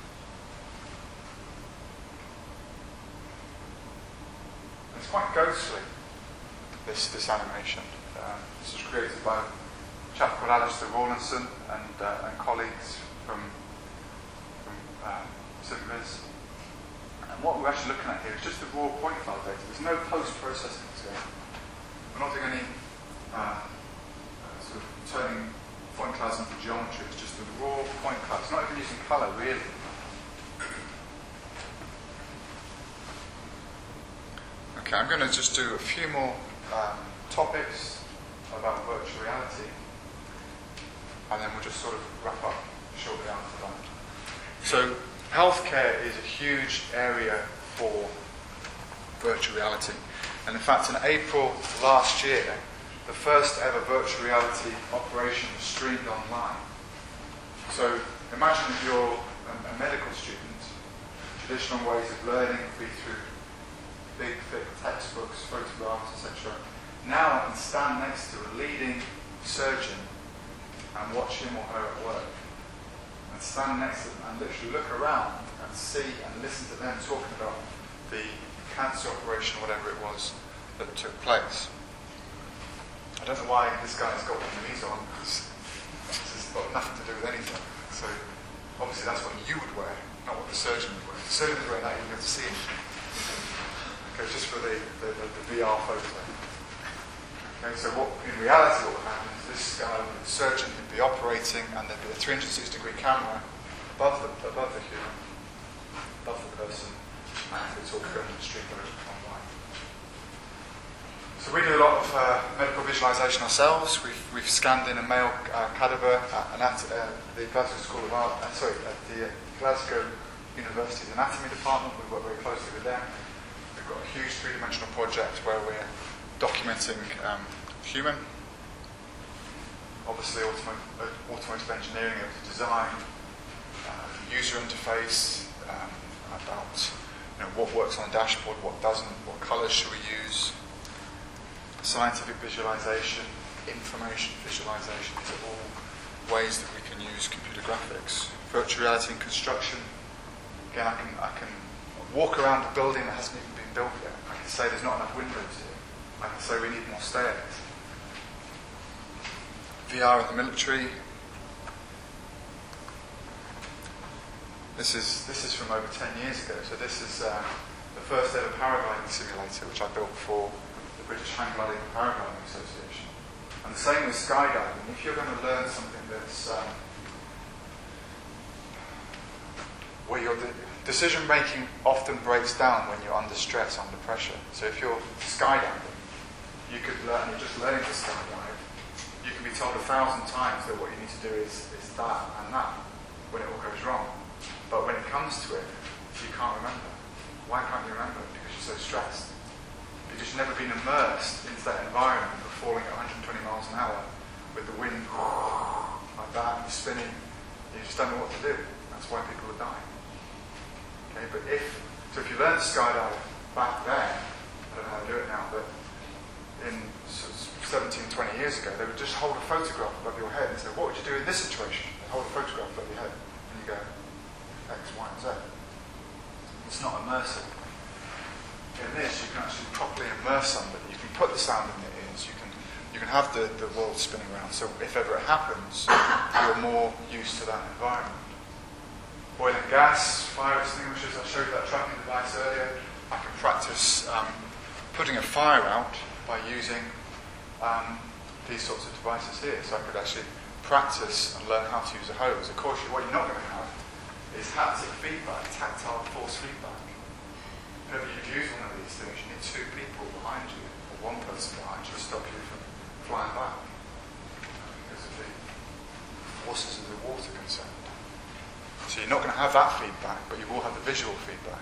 It's quite ghostly, this, this animation. Um, this was created by a chap called Alistair Rawlinson and, uh, and colleagues from, from um, Civiviz. And what we're actually looking at here is just the raw point cloud data. There's no post-processing that's going on. We're not doing any uh, uh, sort of turning point clouds into geometry. It's just the raw point clouds. Not even using colour, really. Okay, I'm going to just do a few more um, topics about virtual reality, and then we'll just sort of wrap up shortly after that. So, healthcare is a huge area for virtual reality. And in fact, in April last year, the first ever virtual reality operation was streamed online. So, imagine if you're a, a medical student, traditional ways of learning would be through big, thick textbooks, photographs, et cetera. Now I can stand next to a leading surgeon and watch him or her at work. And stand next to them and literally look around and see and listen to them talking about the cancer operation, whatever it was, that took place. I don't know why this guy's got one of these on, because this has got nothing to do with anything. So obviously that's what you would wear, not what the surgeon would wear. If the surgeon was wearing that, you would have to see him. Okay, just for the, the, the, the V R photo. Okay, so what in reality what would happen is this guy, the surgeon, would be operating, and there'd be a three hundred sixty degree camera above the above the human, above the person, and it's all filmed and streamed online. So we do a lot of uh, medical visualisation ourselves. We've, we've scanned in a male uh, cadaver at anat- uh, the Glasgow School of Art, uh, sorry, at the uh, Glasgow University's anatomy department. We work very closely with them. We've got a huge three-dimensional project where we're documenting um, human, obviously automotive, uh, automotive engineering of design, uh, user interface, um, about you know, what works on a dashboard, what doesn't, what colours should we use, scientific visualization, information visualization. These are all ways that we can use computer graphics. Virtual reality in construction. Again, I can, I can walk around a building that hasn't even been built yet. I can say there's not enough windows here. I can say we need more stairs. V R in the military. This is this is from over ten years ago. So this is uh, the first ever paragliding simulator, which I built for the British Hang Gliding and Paragliding Association. And the same with skydiving. If you're going to learn something that's um, where your de- decision making often breaks down when you're under stress, under pressure. So if you're skydiving, you could learn. You're just learning to skydive. You can be told a thousand times that what you need to do is, is that and that when it all goes wrong. But when it comes to it, you can't remember. Why can't you remember? Because you're so stressed. Because you've never been immersed into that environment of falling at one hundred twenty miles an hour with the wind like that and spinning. You just don't know what to do. That's why people are dying. Okay, but if so, if you learn to skydive back then, I don't know how to do it now, but in seventeen, twenty years ago, they would just hold a photograph above your head and say, "What would you do in this situation?" They hold a photograph above your head, and you go, X, Y, and Z. It's not immersive. In this, you can actually properly immerse somebody. You can put the sound in their ears. You can you can have the, the world spinning around. So if ever it happens, you're more used to that environment. Oil and gas, fire extinguishers. I showed that tracking device earlier. I can practice um, putting a fire out by using um, these sorts of devices here. So I could actually practice and learn how to use a hose. Of course, what you're not going to have is haptic feedback, tactile force feedback. If ever you've used one of these things, you need two people behind you, or one person behind you, to stop you from flying back because of the forces of the water concerned. So you're not going to have that feedback, but you will have the visual feedback.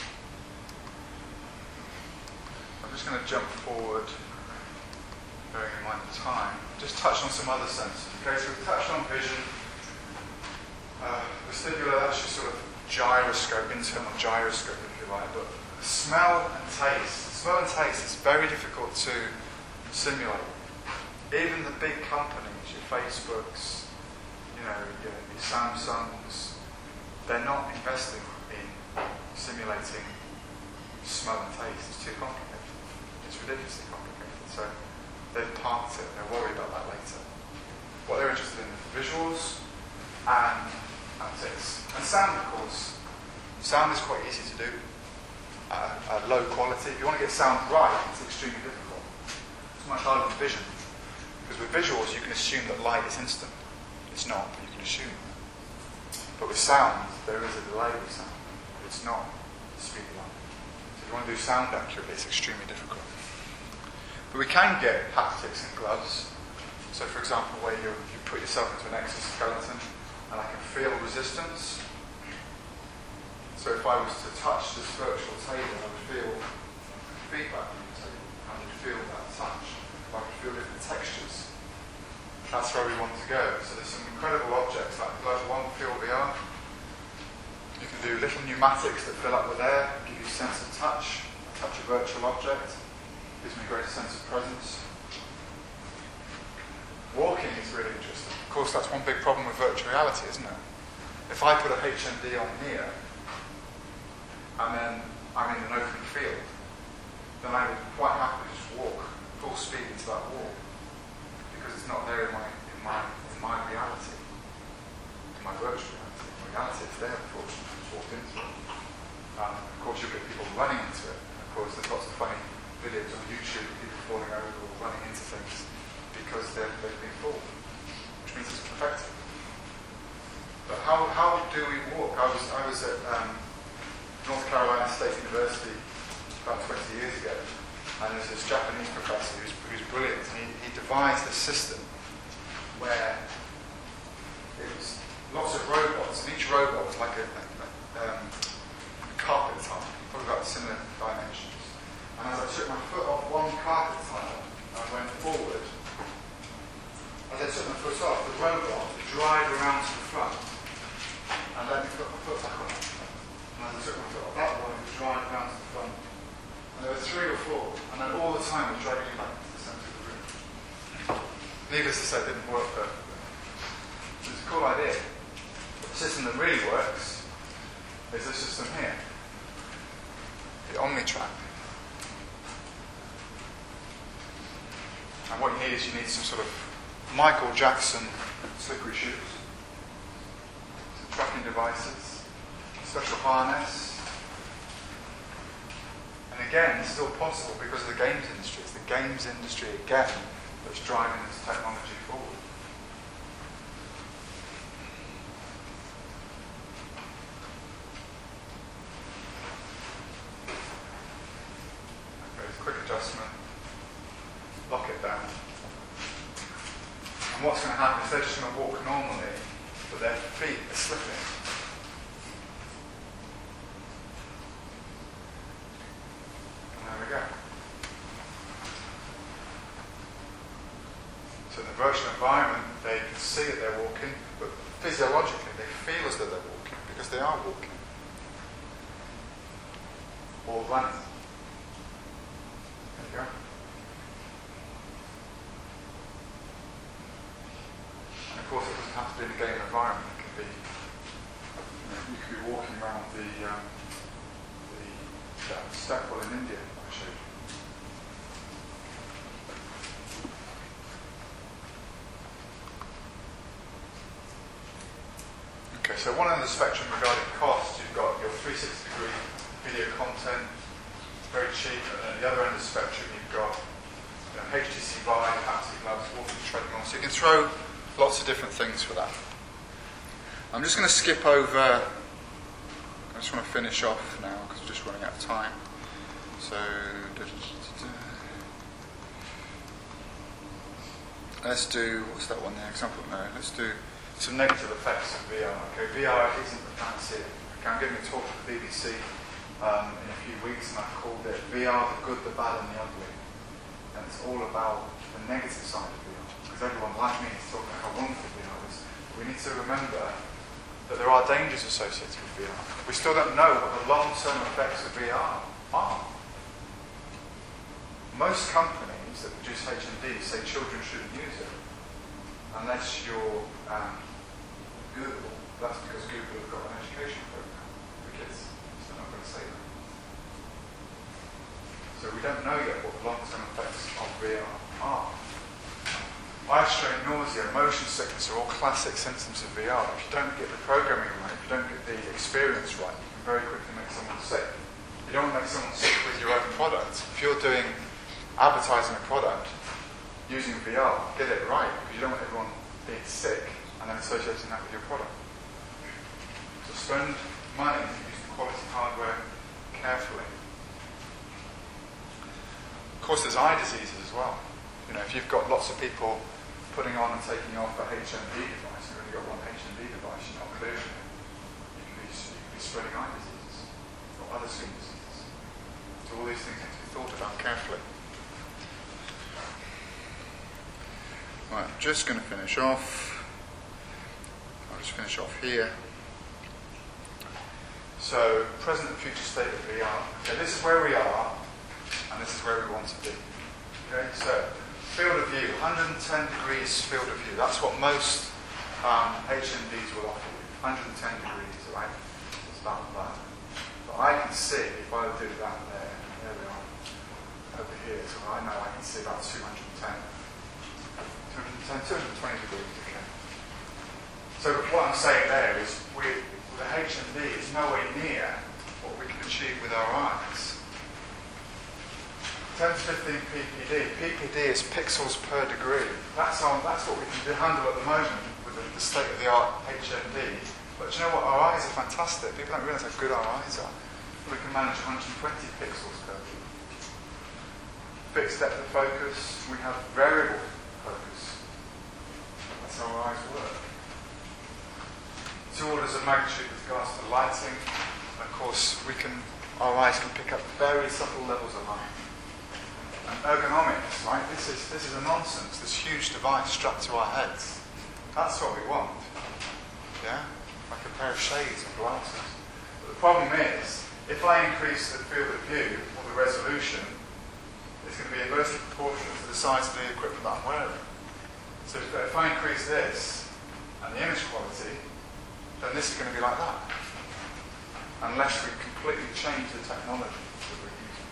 I'm just going to jump forward, bearing in mind the time, just touch on some other senses. Okay, so we've touched on vision. Uh, vestibular, that's your sort of gyroscope, internal gyroscope, if you like. But smell and taste. Smell and taste is very difficult to simulate. Even the big companies, your Facebooks, you know, your, your Samsungs, they're not investing in simulating smell and taste. It's too complicated. It's ridiculously complicated. So they've parked it. They're worried about that later. What they're interested in is visuals and haptics. And sound, of course. Sound is quite easy to do at uh, uh, low quality. If you want to get sound right, it's extremely difficult. It's much harder than vision. Because with visuals, you can assume that light is instant. It's not, but you can assume. But with sound, there is a delay with sound. It's not speed of light. So if you want to do sound accurately, it's extremely difficult. But we can get haptics in gloves. So for example, where you, you put yourself into an exoskeleton, and I can feel resistance. So if I was to touch this virtual table, I would feel feedback from the table. I would feel that touch. I would feel different textures. That's where we want to go. So there's some incredible objects like Glove One Feel V R. You can do little pneumatics that fill up with air, give you a sense of touch. I touch a virtual object, gives me a greater sense of presence. Walking is really interesting. Of course, that's one big problem with virtual reality, isn't it? If I put a H M D on here, and then I'm in an open field, then I would quite happily just walk full speed into that wall, because it's not there in my in my in my reality, in my virtual reality. In reality, it's there, unfortunately. I just walked into it. Um, of course, you'll get people running into it. And of course, there's lots of funny videos on YouTube of people falling over or running into things because they've, they've been fooled, which means it's perfected. But how how do we walk? I was I was at um, North Carolina State University about twenty years ago, And there's this Japanese professor who's, who's brilliant, and he, he devised a system where it was lots of robots, and each robot was like a, a, um, a carpet tile, probably about similar dimensions. And as I took my foot off one carpet tile and went forward, as I took my foot off, the robot would drive around to the front and let me put my foot back on it. And as I took my foot off that one, it would drive around to the front. And there were three or four, and then all the time it was driving me back to the centre of the room. Needless to say, it didn't work perfectly. It's a cool idea. The system that really works is this system here, the Omnitrack. And what you need is you need some sort of Michael Jackson slippery shoes, some tracking devices, a special harness. And again, it's still possible because of the games industry. It's the games industry again that's driving this technology forward. Quick adjustment, lock it down. And what's going to happen is they're just going to walk normally, but their feet are slipping. And there we go. So in the virtual environment, they can see that they're walking, but physiologically they feel as though they're walking because they are walking. Or running. There you go. And of course, it doesn't have to be in a game environment. It can be, you know, you could be walking around the um, the that stepwell in India I showed you. Okay, so one end of the spectrum regarding cost, you've got your three sixty degree video content. Very cheap, and at the other end of the spectrum you've got you know, H T C Vive, haptic gloves, walking treadmill, so you can throw lots of different things for that. I'm just going to skip over, I just want to finish off now because we're just running out of time. So, da, da, da, da. Let's do, what's that one there, example, no, let's do some negative effects of V R. Okay, V R isn't the fancy. Okay, I'm giving a talk to the B B C Um, in a few weeks, and I've called it V R, the good, the bad and the ugly. And it's all about the negative side of V R, because everyone like me is talking about how wonderful V R is. We need to remember that there are dangers associated with V R. We still don't know what the long-term effects of V R are. Most companies that produce H M D say children shouldn't use it unless you're um, Google. That's because Google have got an education program for kids. Say that. So we don't know yet what the long-term effects of V R are. Eye strain, nausea, motion sickness are all classic symptoms of V R. If you don't get the programming right, if you don't get the experience right, you can very quickly make someone sick. You don't want to make someone sick with your own product. If you're doing advertising a product using V R, get it right, because you don't want everyone being sick and then associating that with your product. So spend money quality hardware carefully. Of course, there's eye diseases as well. You know, if you've got lots of people putting on and taking off a H M D device, you've only got one H M D device, you're not clear. You can be, you can be spreading eye diseases or other skin diseases. So all these things have to be thought about carefully. Right, I'm just going to finish off. I'll just finish off here. So, present and future state of V R. Okay, this is where we are, and this is where we want to be. Okay, so field of view, one hundred ten degrees field of view. That's what most um, H M Ds will offer you. one hundred ten degrees, right? It's about that. But I can see, if I do that there, there we are, over here, so I know I can see about two hundred ten. two hundred ten, two hundred twenty degrees, okay. So what I'm saying there is, we the H M D is nowhere near what we can achieve with our eyes. ten to fifteen P P D. P P D is pixels per degree. That's, on, that's what we can handle at the moment with the, the state-of-the-art H M D. But do you know what? Our eyes are fantastic. People don't realise how good our eyes are. We can manage one hundred twenty pixels per degree. fixed depth of focus, we have variable focus. That's how our eyes work. Two orders of magnitude with regards to lighting. Of course, we can, our eyes can pick up very subtle levels of light. And ergonomics, right? This is this is a nonsense. This huge device strapped to our heads. That's what we want. Yeah, like a pair of shades and glasses. But the problem is, if I increase the field of view or the resolution, it's going to be inversely proportional to the size of the equipment that I'm wearing. So if, if I increase this and the image quality, then this is going to be like that, unless we completely change the technology that we're using.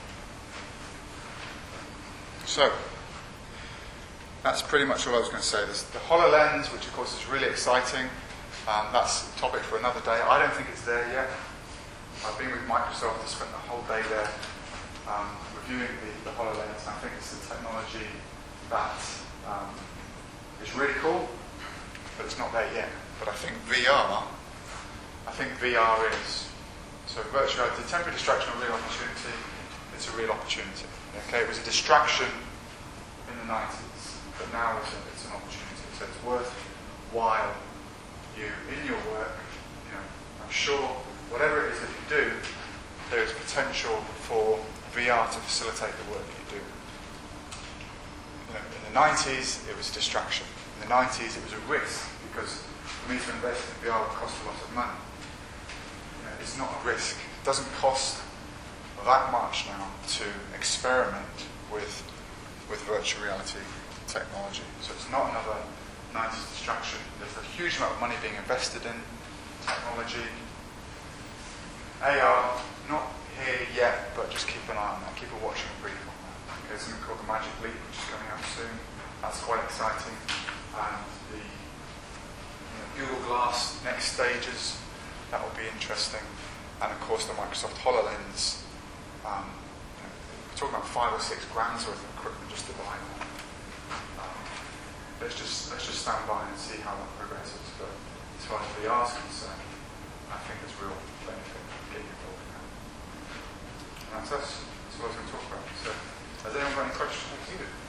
So, that's pretty much all I was going to say. There's the HoloLens, which of course is really exciting. Um, that's a topic for another day. I don't think it's there yet. I've been with Microsoft, I spent the whole day there um, reviewing the, the HoloLens, and I think it's the technology that um, is really cool, but it's not there yet. But I think V R, I think V R is. So virtual reality, temporary distraction, a real opportunity. It's a real opportunity. Okay, it was a distraction in the nineties, but now it's, a, it's an opportunity. So it's worthwhile you, in your work, you know, I'm sure whatever it is that you do, there is potential for V R to facilitate the work that you do. You know, in the nineties, it was a distraction. In the nineties, it was a risk, because for me to invest in V R would cost a lot of money. You know, it's not a risk. It doesn't cost that much now to experiment with with virtual reality technology. So it's not another nineties distraction. There's a huge amount of money being invested in technology. A R, not here yet, but just keep an eye on that. Keep a watching brief on that. There's something called the Magic Leap, which is coming out soon. That's quite exciting. And the Google Glass next stages, that will be interesting. And of course the Microsoft HoloLens, um, you know, we're talking about five or six grand's worth of equipment just to buy that. Um, let's just let's just stand by and see how that progresses. But as far as V R is concerned, I think there's real benefit in getting involved in that. And that's us. That's what I was going to talk about. So has anyone got any questions? Thank you.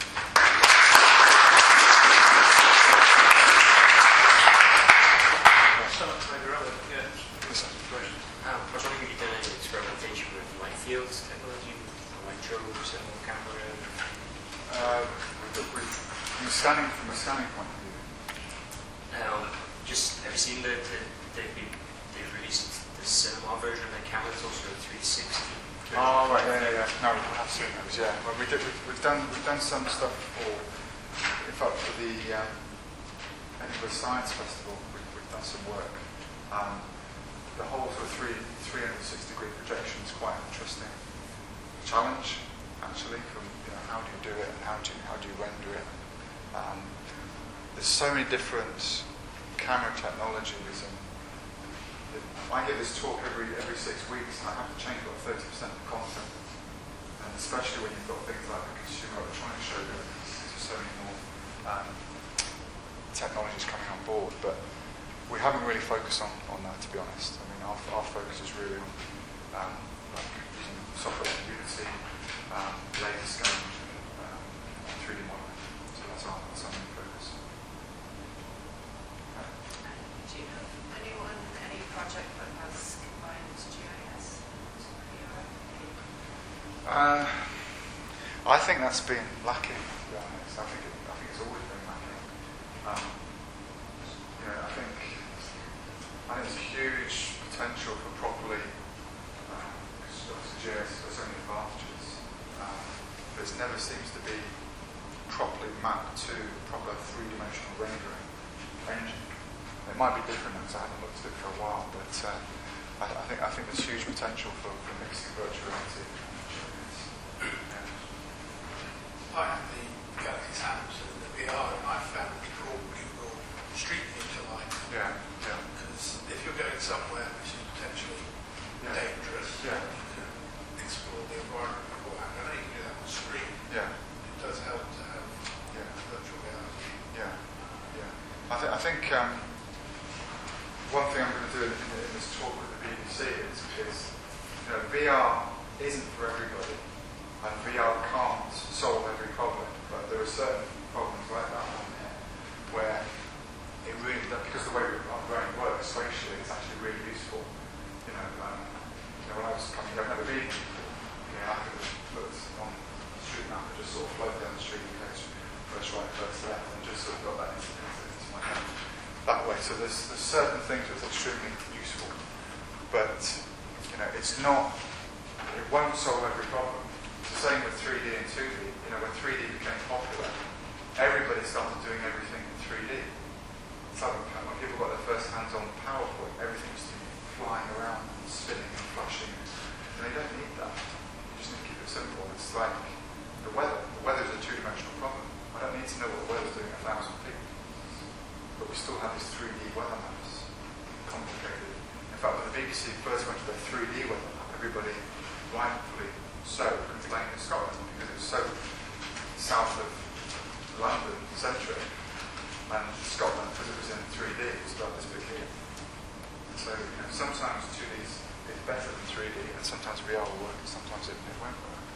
Um, I was wondering if you've done any experimentation with light fields technology, electrodes, and camera. Uh, with, with, from, a scanning, from a scanning point of view. Um, just have you seen the, the they've been they've released the cinema version of their camera? It's also a three sixty. Oh right, yeah, yeah, yeah. No, I've seen those. Yeah, well, we did. We've, we've done we've done some stuff for, in fact, for the um, Edinburgh Science Festival. We've, we've done some work. Um, The whole sort of three, three hundred sixty degree projection is quite an interesting challenge, actually, from you know, how do you do it and how do you, how do you render it. Um, there's so many different camera technologies, and I give this talk every every six weeks, and I have to change about thirty percent of the content, and especially when you've got things like the Consumer Electronics Show going, there's so many more um, technologies coming on board, but we haven't really focused on, on that, to be honest. I mean, our, our focus is really on um, like using software like Unity, um, laser scanning, um, and three D modeling. So that's our, that's our main focus. Do you know anyone, any project that has combined G I S and V R? Uh, I think that's been lacking, to be honest. I think, it, I think it's always been lacking. Um, you know, I think I think there's a huge potential for properly, because um, G I S has got so many advantages, um, but it never seems to be properly mapped to proper three-dimensional rendering engine. It might be different because I haven't looked at it for a while, but uh, I, I think I think there's huge potential for, for mixing virtual reality and G I S. Yeah. I have the Galaxy Sam's and the V R, and I found brought Google Street View to life. Yeah, yeah. If you're going somewhere which is potentially Yeah. dangerous, Yeah. you can explore the environment beforehand. I know you can do that on the screen. Yeah. It does help to have Yeah. virtual reality. Yeah, yeah. I, th- I think um, one thing I'm going to do in, in this talk with the B B C is, is you know, V R isn't for everybody. And V R can't solve every problem, but there are certain problems like that one here where it really does, because the way our brain works spatially, it's actually really useful. You know, um, you know when I was coming, I've never been before. You know, I could have looked on the street map and just sort of float down the street, first right, first left, and just sort of got that into, into my head that way. So there's, there's certain things that's extremely useful, but you know, it's not. It won't solve every problem. It's the same with three D and two D. You know, when three D became popular, everybody started doing everything in three D. So when people got their first hands on PowerPoint, everything was flying around and spinning and flashing. And they don't need that. You just need to keep it simple. It's like the weather. The weather is a two-dimensional problem. I don't need to know what the weather's doing a thousand feet. But we still have these three D weather maps. Complicated. In fact, when the B B C first went to their three D weather map, everybody rightfully so complained in Scotland because it was so south of London centric, and Scotland, because it was in three D, it was about this big here. So you know, sometimes two D is, is better than three D, and sometimes V R will work, and sometimes it, it won't work.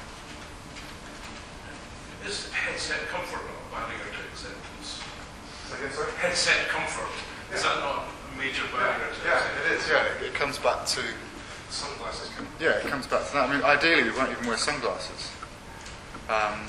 Is headset comfort not a barrier to acceptance? So again, sorry? Headset comfort, is Yeah. that not a major barrier to Yeah, acceptance? it is. Yeah, it, it comes back to Sunglasses can yeah, it comes back to that. I mean, ideally, we won't even wear sunglasses. Um,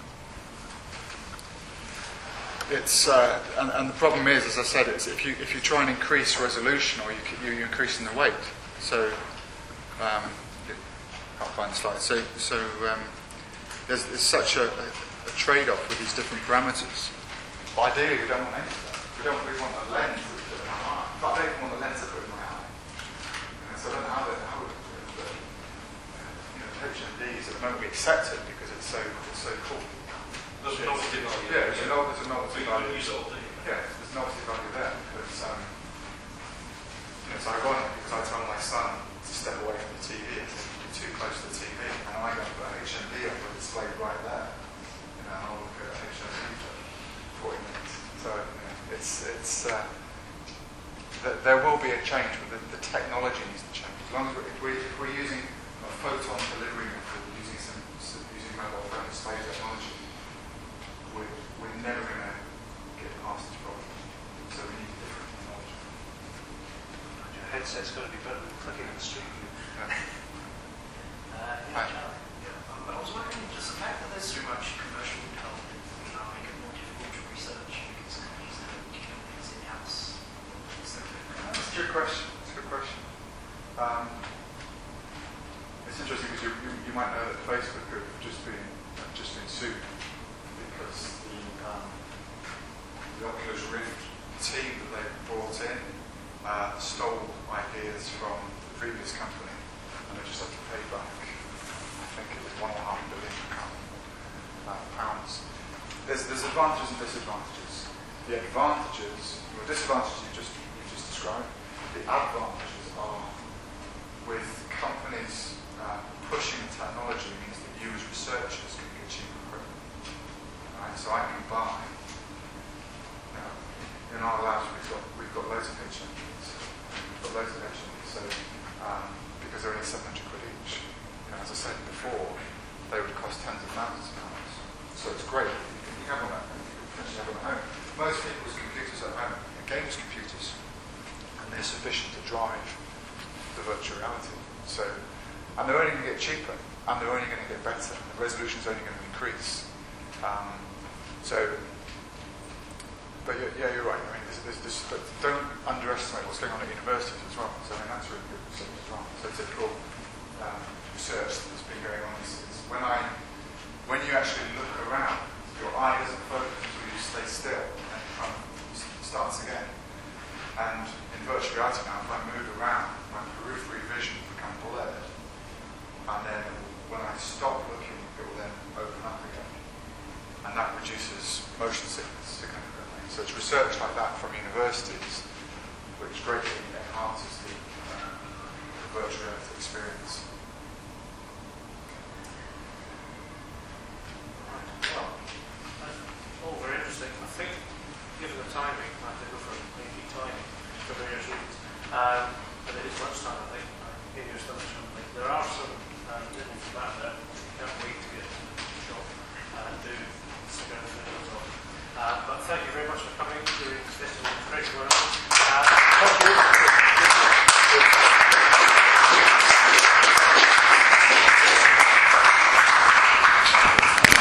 it's uh, and, and the problem is, as I said, it's if you if you try and increase resolution, or you you you're increasing the weight. So um, can't find the slide. So so um, there's, there's such a, a, a trade-off with these different parameters. But ideally, we don't want any of that. We don't really want a lens that we put in our eye. In fact, I don't even want the lens to put in my eye. And so I don't know how, they, how it would do it, but you know, H M Ds at the moment we accept it because it's so it's so cool. There's a novelty value. Yeah, there's a no- there's a So novelty you value. can use it all day. Yeah, there's novelty value there. But um, you know, it's ironic because I tell my son to step away from the T V. I said, you're too close to the T V, and I go and put an H M D up with a display right there. You know, and I'll look at H M D for forty minutes. So you know, it's it's uh, th- there will be a change, but the, the technology needs to change. As long as we're, if, we, if we're using a photon delivery method, using some, some using mobile phone display technology, we're, we're never going to get past this problem. So we need different technology. Your headset's going to be better than clicking in the street. Yeah. Uh, Hi. yeah, yeah. Um, I was wondering, does the fact that there's so much commercial development now make it more difficult to research because companies don't keep things in-house? Is there a- That's a good question. That's a good question. Um, it's interesting because you, you, you might know that Facebook have just been have just been sued because the um, the Oculus Rift team that they brought in uh, stole ideas from the previous company, and they just had to pay back. I think it was one and a half billion uh, pounds. There's there's advantages and disadvantages. The advantages, the disadvantages you just you just described. The advantages are with companies uh, pushing technology means that you as researchers can get cheaper equipment. Right? So I can buy. You know, in our labs we've got we've got loads of H M Ds. We've got loads of H M Ds. So um, because they're only seven hundred quid each. You know, as I said before, they would cost tens of thousands of pounds. So it's great. You can, you have one at home. You can potentially have one at home. Most people's computers at home are gamers' computers. They're sufficient to drive the virtual reality. So, and they're only going to get cheaper, and they're only going to get better, and the resolution's only going to increase. Um, so, but yeah, yeah, you're right. I mean, there's, there's, there's, but don't underestimate what's going on at universities as well. So, I mean, that's really good research as well. So, typical um, research that's been going on is, is when I, when you actually look around, your eye doesn't focus until you stay still, and it kind of starts again. And in virtual reality now, if I move around, my periphery vision will become blurred. And then when I stop looking, it will then open up again. And that reduces motion sickness significantly. So it's research like that from universities, which greatly enhances the, uh, the virtual reality experience. Well, uh, all very interesting. I think, given the timing, I think we're for maybe timing for various reasons. Um, but it is lunchtime, I think. I hear you're still at something. There are some um, little from that that can't wait Mister Rachel Reynolds. Uh, thank you.